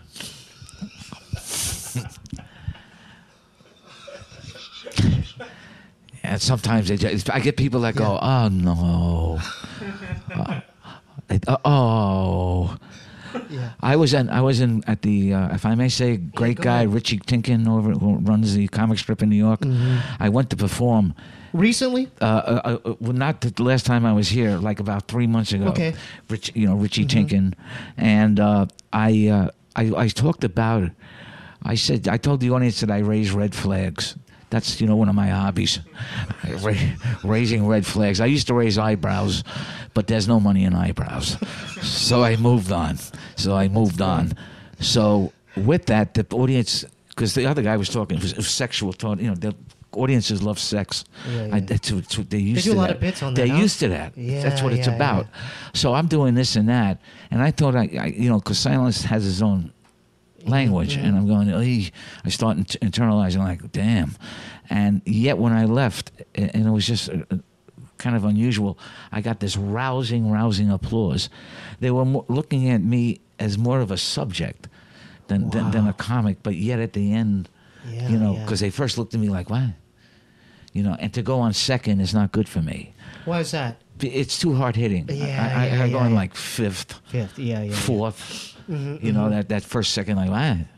And sometimes I get people that go, oh no, Yeah. I was in at the if I may say, great guy ahead. Richie Tinkin who runs the comic strip in New York. I went to perform. Recently? Well, not the last time I was here, like about 3 months ago. Okay. Richie Tinkin, and I talked about it. I told the audience that I raise red flags. That's, you know, one of my hobbies, raising red flags. I used to raise eyebrows, but there's no money in eyebrows. So I moved on. So with that, the audience, because the other guy was talking, it was sexual talk. You know, the audiences love sex. Yeah. They used do to a lot that. of bits on that, They're huh? used to that. Yeah, That's what it's yeah, about. So I'm doing this and that, and I thought you know, because silence has its own language, and I'm going, I start internalizing, like, damn. And yet when I left, and it was just kind of unusual, I got this rousing applause. They were looking at me as more of a subject than a comic, but yet at the end, you know, because they first looked at me like, what? You know, and to go on second is not good for me. Why is that? It's too hard hitting. Yeah, I go in like fifth, fourth. You know, that first second, like,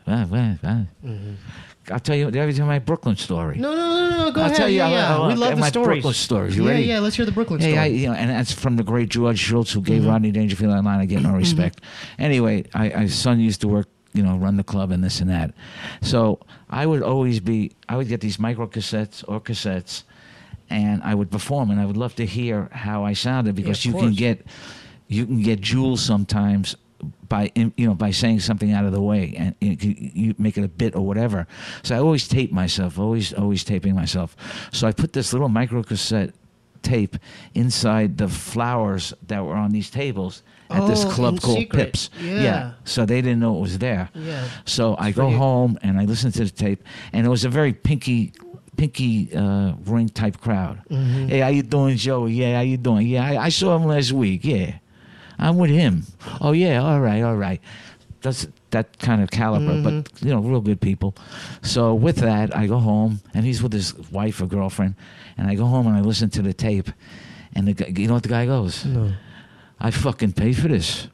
I'll tell you, did I ever tell my Brooklyn story? No, go I'll ahead. tell you, we love the my stories. Brooklyn stories. You ready? Yeah, let's hear the Brooklyn Hey, story. you know, and that's from the great George Schultz, who gave Rodney Dangerfield that line. I get no respect. Anyway, his son used to work, you know, run the club and this and that. So I would get these micro cassettes, and I would perform, and I would love to hear how I sounded, because you can get jewels sometimes by saying something out of the way, and you make it a bit or whatever. So I always tape myself, always taping myself. So I put this little micro cassette tape inside the flowers that were on these tables at this club called secret. Pips. Yeah. So they didn't know it was there. Yeah. So I go home and I listen to the tape, and it was a very pinky ring type crowd. Hey, how you doing, Joe? Yeah, how you doing? Yeah, I saw him last week. Yeah, I'm with him. Oh yeah, all right. That's that kind of caliber, but you know, real good people. So with that, I go home, and he's with his wife or girlfriend, and I go home and I listen to the tape, and the guy, you know what the guy goes? No. I fucking paid for this.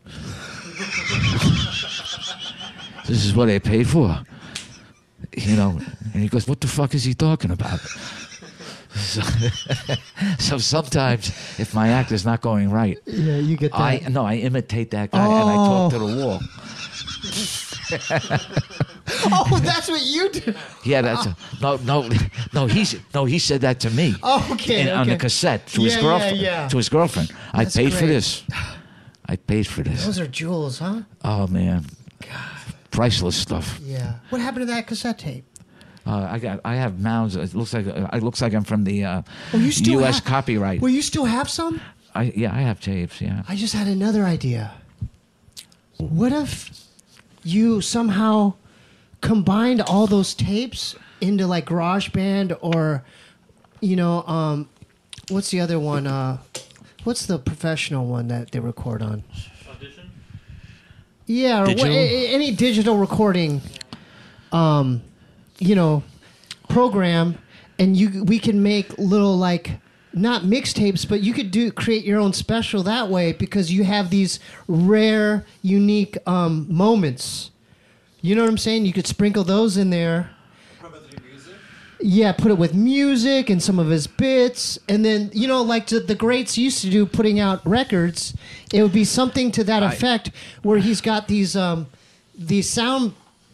This is what I paid for. You know, and he goes, what the fuck is he talking about? So sometimes if my act is not going right, Yeah, you get that. I imitate that guy and I talk to the wall. Oh, that's what you do. Yeah, that's he said that to me. Oh, okay. On the cassette to his Yeah, girlfriend. yeah. To his girlfriend. That's I paid for great. this. I paid for this. Those are jewels, huh? Oh man, priceless stuff. Yeah. What happened to that cassette tape? I have mounds. It looks like I'm from the you still U.S. have- copyright. Well, you still have some? I have tapes. Yeah. I just had another idea. What if you somehow combined all those tapes into like GarageBand, or, you know, what's the other one? What's the professional one that they record on? Audition? Yeah, or Digital? any digital recording, program, and we can make little like not mixtapes, but you could create your own special that way because you have these rare, unique moments. You know what I'm saying? You could sprinkle those in there. Yeah, put it with music and some of his bits. And then, like the greats used to do putting out records, it would be something to that effect where he's got these sound,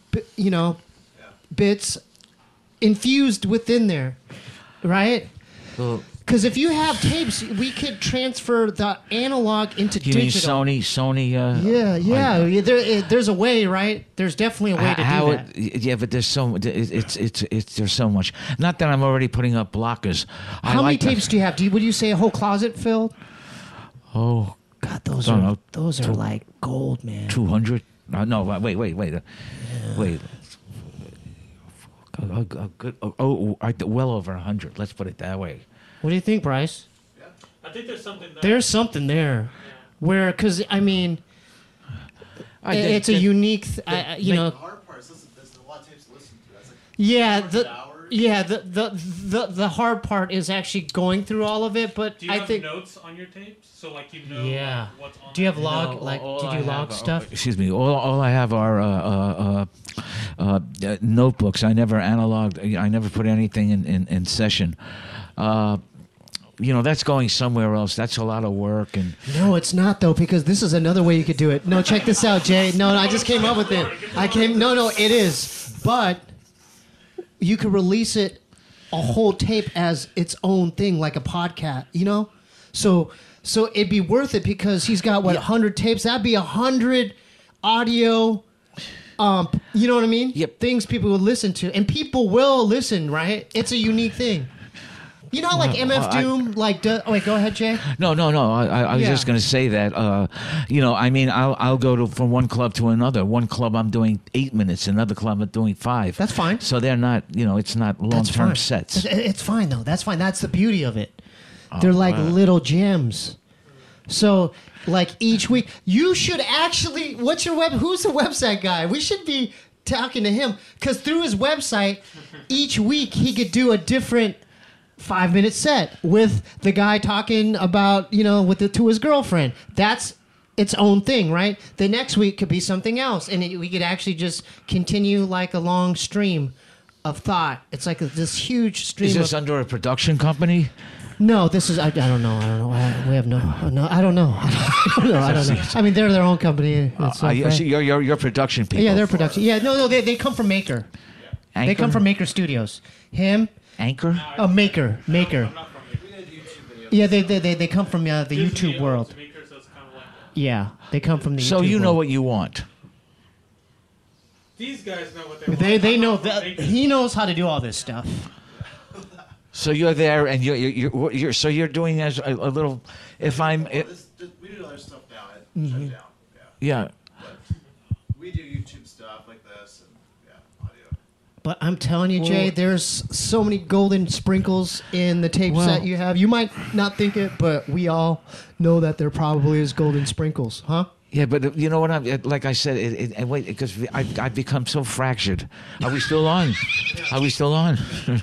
bits infused within there, right? Well, Because if you have tapes, we could transfer the analog into you digital. mean Sony? Yeah. There's a way, right? There's definitely a way to do that. Yeah, but there's there's so much. Not that I'm already putting up blockers. How many tapes do you have? Would you say a whole closet filled? Oh, God, don't know. those are like gold, man. 200? No, wait. Wait. Well over 100. Let's put it that way. What do you think, Bryce? I think there's something there. There's something there, where because it's a unique, The hard part is there's a lot of tapes to listen to. That's like Yeah, 100 hours. the hard part is actually going through all of it, but Do you I have think notes on your tapes? So like like, what's on Do you have there? log do you log stuff? Excuse me. All I have are notebooks. I never analoged. I never put anything in session. That's going somewhere else. That's a lot of work. And No, it's not though, because this is another way you could do it. No, check this out, Jay. No, I just came up with it. No, it is. But you could release it a whole tape as its own thing, like a podcast, So it'd be worth it because he's got 100 tapes. That'd be 100 audio. You know what I mean? Yep. Things people would listen to, and people will listen, right? It's a unique thing. You know, like MF Doom, go ahead, Jay. No. I was just going to say that. I'll go from one club to another. One club I'm doing 8 minutes. Another club I'm doing 5. That's fine. So they're not. It's not long-term sets. It's fine though. That's fine. That's the beauty of it. They're like little gems. So, like each week, you should actually. What's your web? Who's the website guy? We should be talking to him because through his website, each week he could do a different 5-minute set with the guy talking about to his girlfriend. That's its own thing, right? The next week could be something else, and we could actually just continue like a long stream of thought. It's like this huge stream. Is this under a production company? No, this is I don't know. We have no. I don't know. I don't know. I mean, they're their own company. Your production people. Yeah, they're production. Yeah, no, they come from Maker. Anchor? They come from Maker Studios. Him. Anchor? Oh, Maker. I'm not from Maker. Yeah, they come from the YouTube world. Maker, so it's kind of like Yeah, they come from the. So YouTube you know world. what you want. these guys know what they want. They know I'm not that from Maker. he knows how to do all this stuff. So you're there, and you're so you're doing as a little. If I'm, We do other stuff now. Shut down. yeah. But we do YouTube stuff like this and audio. But I'm telling you, Jay, there's so many golden sprinkles in the tapes that you have. You might not think it, but we all know that there probably is golden sprinkles, huh? Yeah, but you know what? Like I said, wait, because I've become so fractured. Are we still on? Are we still on?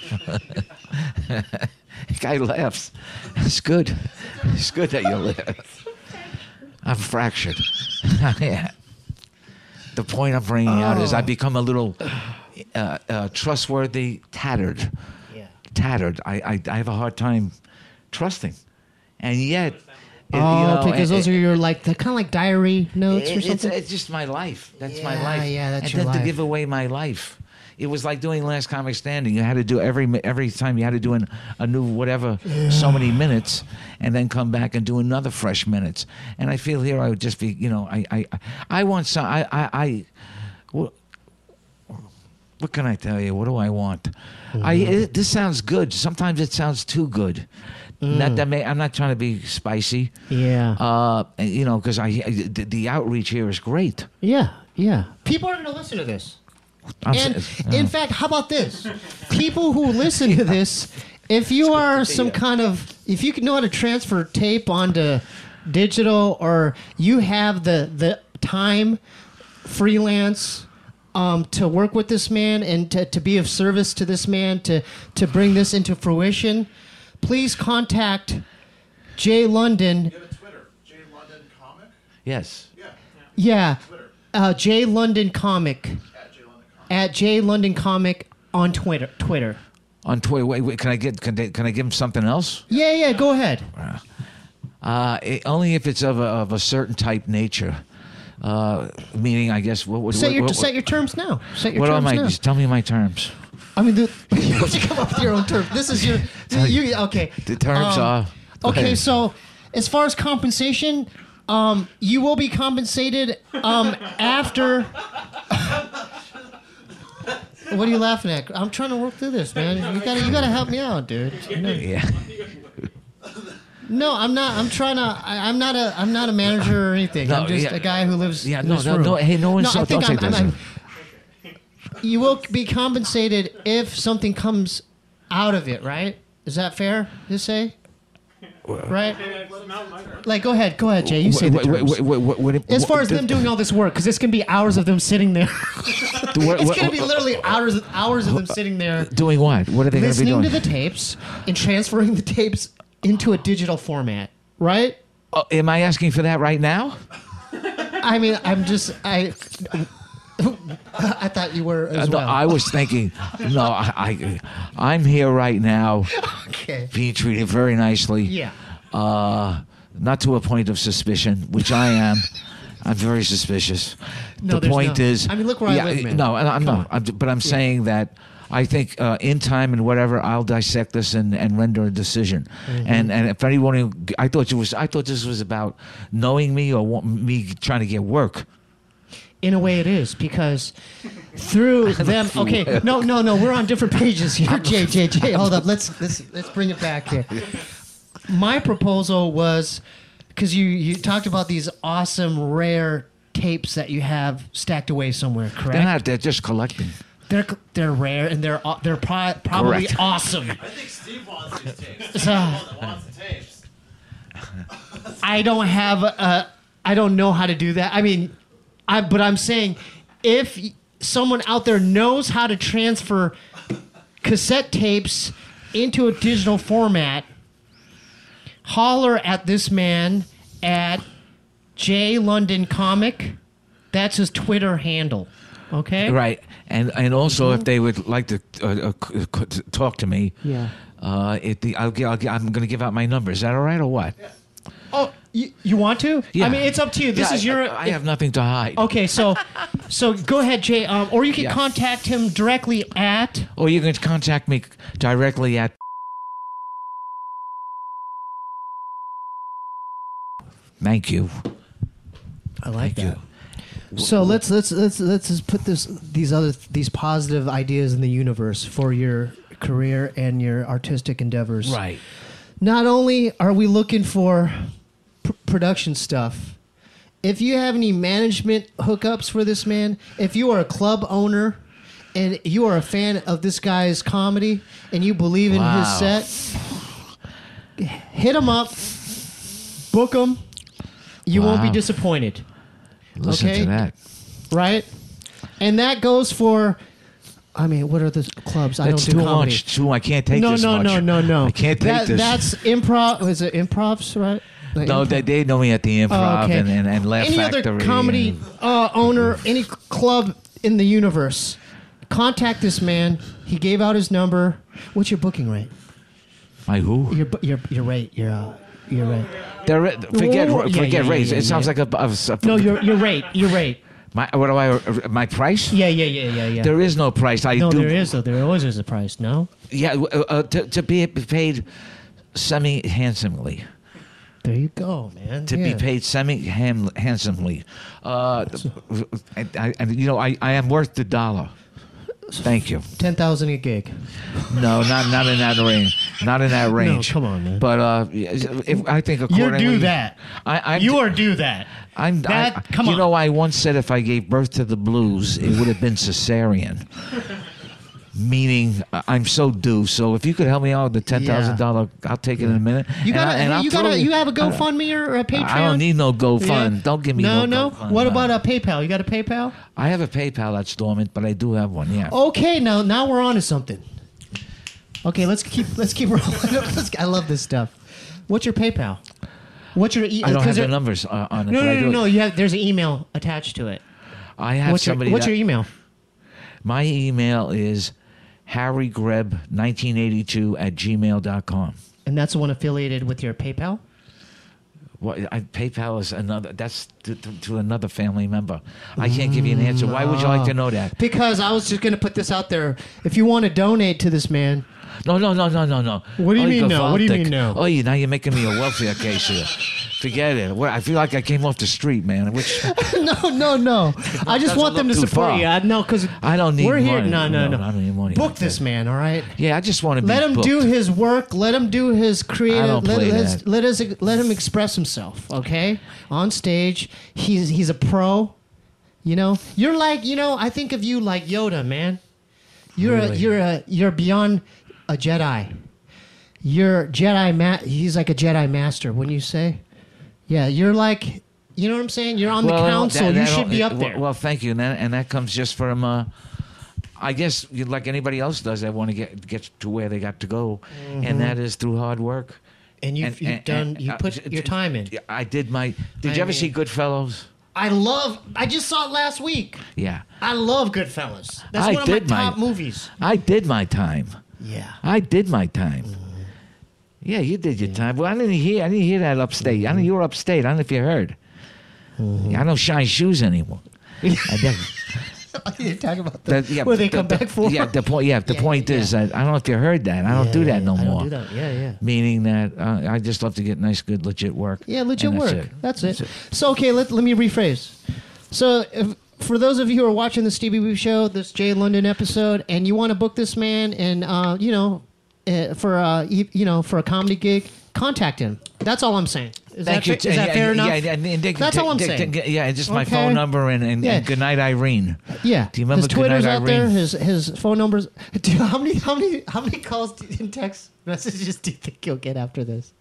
Guy laughs. It's good. It's good that you laugh. I'm fractured. Yeah. The point I'm bringing out is I've become a little trustworthy, tattered. Yeah. Tattered. I have a hard time trusting, and yet. Because those are your kind of like diary notes or something. It's just my life. That's my life. Yeah, that's and your then life. to give away my life. It was like doing Last Comic Standing. You had to do every time you had to do a new whatever so many minutes, and then come back and do another fresh minutes. And I feel here I would just be I want some what can I tell you? What do I want? This sounds good. Sometimes it sounds too good. I'm not trying to be spicy. Yeah. Because the outreach here is great. Yeah. People are going to listen to this. In fact, how about this? People who listen to this, if you are if you know how to transfer tape onto digital, or you have the time freelance, to work with this man and to be of service to this man, to bring this into fruition, please contact Jay London. You have a Twitter, Jay London Comic? Yes. Yeah. Twitter. Jay London Comic. At Jay London Comic. At Jay London Comic on Twitter. On Twitter. Wait. Can I give him something else? Yeah. Go ahead. Only if it's of a certain type nature. Meaning, I guess. Set your terms now. Set your what terms are my? now. Just tell me my terms. I mean, you have to come up with your own terms. This is your. Okay. The terms are. Okay, so as far as compensation, you will be compensated after. What are you laughing at? I'm trying to work through this, man. You gotta help me out, dude. Yeah. No, I'm not. I'm not a manager or anything. No, I'm just a guy who lives in this room. Hey, no one's. I think don't take this. You will be compensated if something comes out of it, right? Is that fair to say? Right? Like, go ahead, Jay. You say the terms. As far as them doing all this work, because it's going to be hours of them sitting there. It's going to be literally hours of them sitting there. Doing what? What are they going to be doing? Listening to the tapes and transferring the tapes into a digital format, right? Am I asking for that right now? I mean, I thought you were as well. I was thinking, I'm here right now, Okay. being treated very nicely. Yeah. Not to a point of suspicion, which I am. I'm very suspicious. No, The there's point no- is, I mean, look where I live, man. No, I'm Come not. on. But I'm saying that I think in time and whatever, I'll dissect this and render a decision. Mm-hmm. And if anyone, I thought this was about knowing me or me trying to get work. In a way, it is because through them. Okay, no, we're on different pages here. Jay, hold up. Let's bring it back here. My proposal was because you talked about these awesome rare tapes that you have stacked away somewhere. Correct? They're not. They're just collecting. They're rare and they're probably Correct. awesome. I think Steve wants these tapes. So, Wants the tapes. I don't know how to do that. I mean, but I'm saying if someone out there knows how to transfer cassette tapes into a digital format, holler at this man at J London Comic. That's his Twitter handle. Okay? Right, and also if they would like to talk to me, Yeah. I'm going to give out my number. Is that all right or what? Oh, you want to? Yeah. I mean, it's up to you. This is your. I have nothing to hide. Okay, so go ahead, Jay. Or you can Yeah. contact him directly at. Or you can contact me directly at. Thank you. I like Thank that. So let's just put these positive ideas in the universe for your career and your artistic endeavors. Right. Not only are we looking for production stuff, if you have any management hookups for this man, if you are a club owner and you are a fan of this guy's comedy and you believe in his Wow. set, hit him up, book him. You won't be Wow. disappointed. Listen Okay. to that. Right? And that goes for, I mean, what are the clubs? I That's don't do too comedy. much. I can't take No, this no, much. no. I can't take this. That's improv. Is it improvs, right? Like No, improv? they know me at the Improv Oh, okay. and Laugh Any Factory. other comedy owner, any club in the universe, contact this man. He gave out his number. What's your booking rate? My who? Your rate. Your rate. Forget Whoa, yeah, raise. yeah, It sounds yeah. like a No, your rate. Your rate. my price? Yeah. There is no price. No, there is though. There always is a price. No. Yeah, to be paid semi-handsomely. There you go, man. To be paid semi-handsomely. I am worth the dollar. Thank you. 10,000 a gig. No, not in that range. Not in that range. come on, man. But if I think You're accordingly, due that. You are due that. Come on. I once said if I gave birth to the blues, it would have been cesarean. Meaning, I'm so due. So if you could help me out with the $10,000, I'll take it in a minute. You I'll throw you have a GoFundMe or a Patreon? I don't need no GoFund. Yeah. Don't give me no GoFund. What about a PayPal? You got a PayPal? I have a PayPal that's dormant, but I do have one. Yeah. Okay, now we're on to something. Okay, let's keep rolling. I love this stuff. What's your PayPal? What's your I don't have the numbers on it. No. You have. There's an email attached to it. I have somebody. What's your email? My email is harrygreb1982@gmail.com. And that's the one affiliated with your PayPal? PayPal is another. That's to another family member. I can't give you an answer. Why would you like to know that? Because I was just going to put this out there. If you want to donate to this man. No. What do you mean no? What do you mean no? Oh, now you're making me a welfare case here. Forget it. I feel like I came off the street, man. No. I just want them to support you. No, because I don't need money. Here. No. I don't need money. Book this man, all right? Yeah, I just want to let him booked. do his work. Let him do his creative. I don't play that. Let him express himself. Okay, on stage, he's a pro. You know, you're like I think of you like Yoda, man. You're beyond a Jedi. You're Jedi. He's like a Jedi master. Wouldn't you say? Yeah, you're like, you know what I'm saying? You're on the council. You should be up there. Well, thank you. And that comes just from, I guess, like anybody else does, they want to get to where they got to go. Mm-hmm. And that is through hard work. And you put your time in. I did Did you ever see Goodfellas? I just saw it last week. Yeah. I love Goodfellas. That's one of my top movies. I did my time. Yeah. I did my time. Mm-hmm. Yeah, you did your time. Well, I didn't hear that upstate. Mm-hmm. I know you were upstate. I don't know if you heard. Mm-hmm. I don't shine shoes anymore. You're talking about where they come back for? Yeah, the point is, I don't know if you heard that. I don't do that no more. I don't do that. Yeah. Meaning that I just love to get nice, good, legit work. Yeah, legit work. That's it. So, okay, let me rephrase. So, for those of you who are watching the Stevie Weave Show, this Jay London episode, and you want to book this man and, for a comedy gig, contact him. That's all I'm saying. Is that fair enough? Yeah, that's all I'm saying. Yeah, just my phone number and good night, Irene. Yeah. Do you remember his Twitter's out there? Irene? His phone numbers. How many calls and text messages do you think you'll get after this?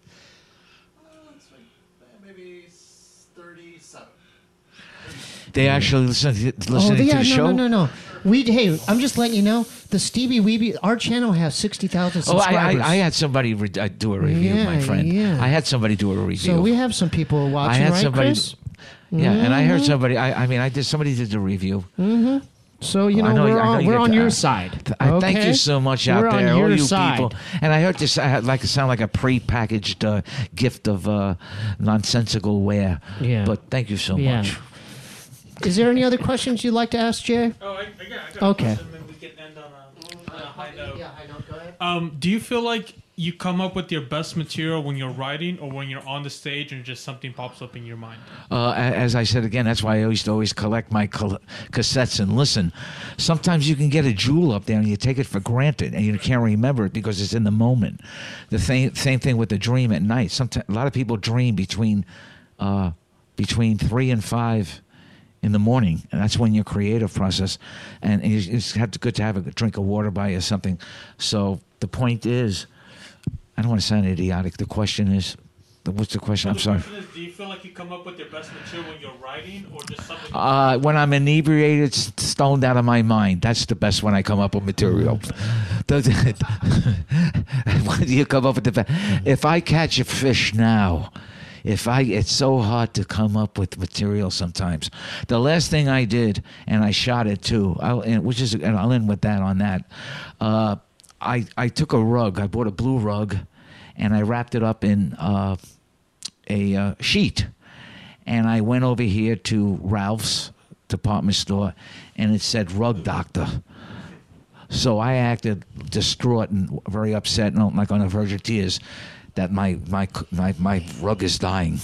Maybe 37. They actually listen to the show? No. I'm just letting you know, the Stevie Weeby, our channel has 60,000 subscribers. I had somebody do a review, my friend. Yeah. I had somebody do a review. So we have some people watching, Chris? Yeah, and I heard somebody, somebody did the review. Mm-hmm. So, we're on your side. Thank you so much out there, all you people. And I heard this sound like a pre-packaged gift of nonsensical wear. Yeah. But thank you so much. Is there any other questions you'd like to ask, Jay? Oh, I got okay. A question, and we can end on a high note. Yeah, high note. Go ahead. Do you feel like you come up with your best material when you're writing or when you're on the stage and just something pops up in your mind? As I said again, that's why I used to always collect my cassettes and listen. Sometimes you can get a jewel up there and you take it for granted and you can't remember it because it's in the moment. The same thing with the dream at night. Sometimes a lot of people dream between 3 and 5 in the morning, and that's when your creative process, and it's good to have a drink of water by you or something. So the point is, I don't want to sound idiotic. The question is, what's the question? I'm sorry. Question is, do you feel like you come up with your best material when you're writing, or just something? When I'm inebriated, stoned out of my mind, that's the best when I come up with material. When do you come up with the best? If I catch a fish now. It's so hard to come up with material sometimes. The last thing I did, and I shot it too, I'll end with that on that. I took a rug. I bought a blue rug, and I wrapped it up in a sheet. And I went over here to Ralph's department store, and it said Rug Doctor. So I acted distraught and very upset, and like on the verge of tears, that my rug is dying.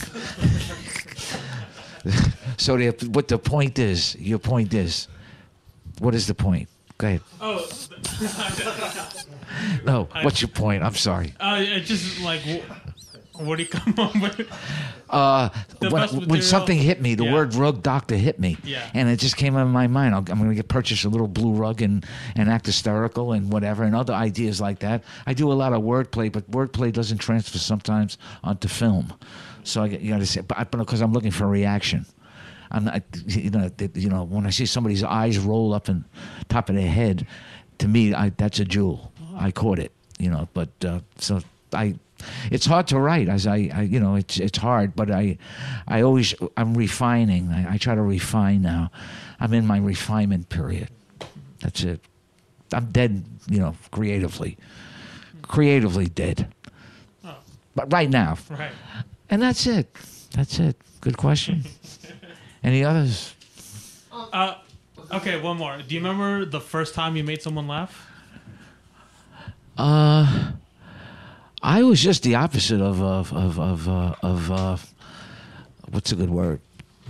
So what the point is, your point is, what is the point? Go ahead. Oh. No, what's your point? I'm sorry. It's just like, What do you come up with? The best When material- something hit me, the Yeah. word rug doctor hit me, Yeah. and it just came in my mind. I'm going to purchase a little blue rug and act hysterical and whatever, and other ideas like that. I do a lot of wordplay, but wordplay doesn't transfer sometimes onto film. So you got to say, but because I'm looking for a reaction. I'm not, when I see somebody's eyes roll up in top of their head, to me, that's a jewel. I caught it, But it's hard to write, as it's hard. But I'm refining. I try to refine now. I'm in my refinement period. That's it. I'm dead, creatively dead. Oh. But right now, Right. and that's it. Good question. Any others? Okay, one more. Do you remember the first time you made someone laugh? I was just the opposite of what's a good word?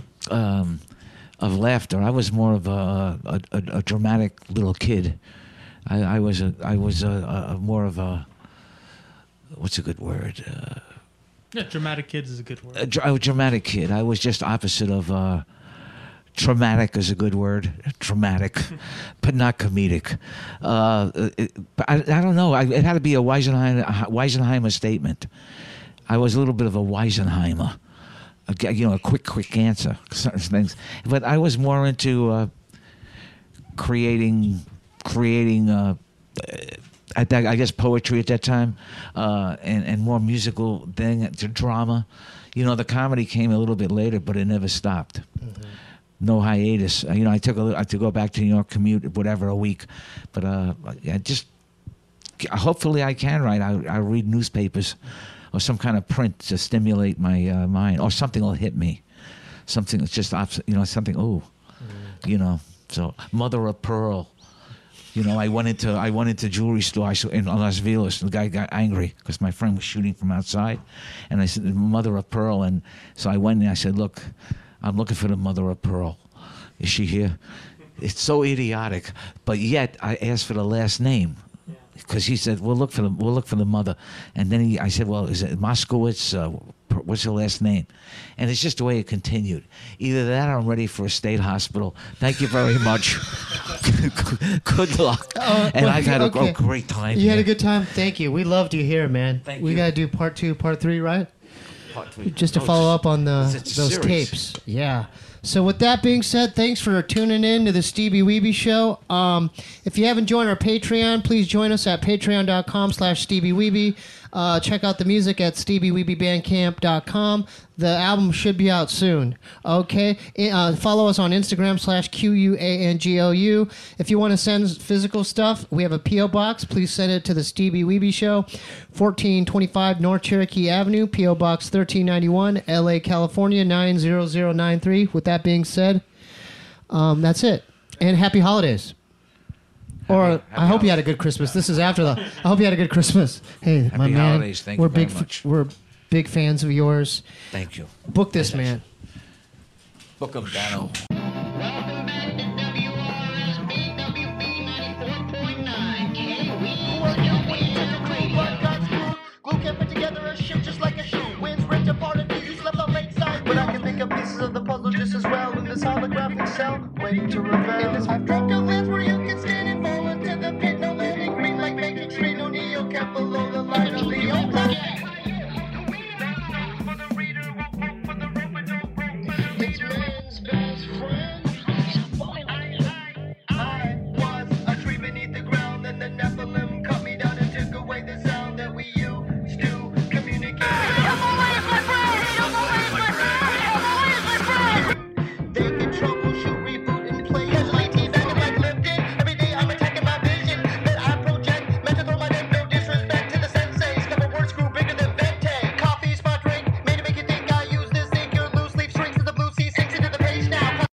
Of laughter. I was more of a dramatic little kid. I was more of a what's a good word? Yeah, dramatic kids is a good word. A dramatic kid. I was just opposite of traumatic is a good word. Traumatic, but not comedic. But I don't know. It had to be a Weisenheimer statement. I was a little bit of a Weisenheimer. A quick answer. Certain things. But I was more into creating. I guess poetry at that time, and more musical thing, drama. The comedy came a little bit later, but it never stopped. Mm-hmm. No hiatus. I had to go back to New York, commute whatever a week, but hopefully I can write. I read newspapers or some kind of print to stimulate my mind, or something will hit me, something that's just something. Oh, So mother of pearl. I went into jewelry store in Las Vegas. The guy got angry because my friend was shooting from outside, and I said, "Mother of pearl." And so I went and I said, "Look, I'm looking for the mother of pearl. Is she here?" It's so idiotic, but yet I asked for the last name because he said, "We'll look for the mother." And then I said, "Well, is it Moskowitz? What's her last name?" And it's just the way it continued. Either that or I'm ready for a state hospital. Thank you very much. Good luck. And I've had a great time. You had a good time? Thank you. We loved you here, man. Thank we you. got to do part 2, part 3, right? Part 3. Just to follow up on those series. tapes. Yeah. So with that being said, thanks for tuning in to the Stevie Weeby Show. If you haven't joined our Patreon, please join us at patreon.com/StevieWeeby. Check out the music at StevieWeebyBandcamp.com. The album should be out soon. Okay? Follow us on Instagram /QUANGOU. If you want to send physical stuff, we have a P.O. Box. Please send it to the Stevie Weeby Show, 1425 North Cherokee Avenue, P.O. Box 1391, L.A., California, 90093. With that being said, that's it. And happy holidays. I hope you had a good Christmas. This is after I hope you had a good Christmas. Hey, my man. Holidays. Thank you very much. We're big fans of yours. Thank you. Book this, man. Book of Dano. But I can pick up pieces of the puzzle just as well in this holographic cell, waiting to reveal. In this hyperdrive lens where you can stand and fall into the pit, no landing green like Matrix 3, no Neo Cap below.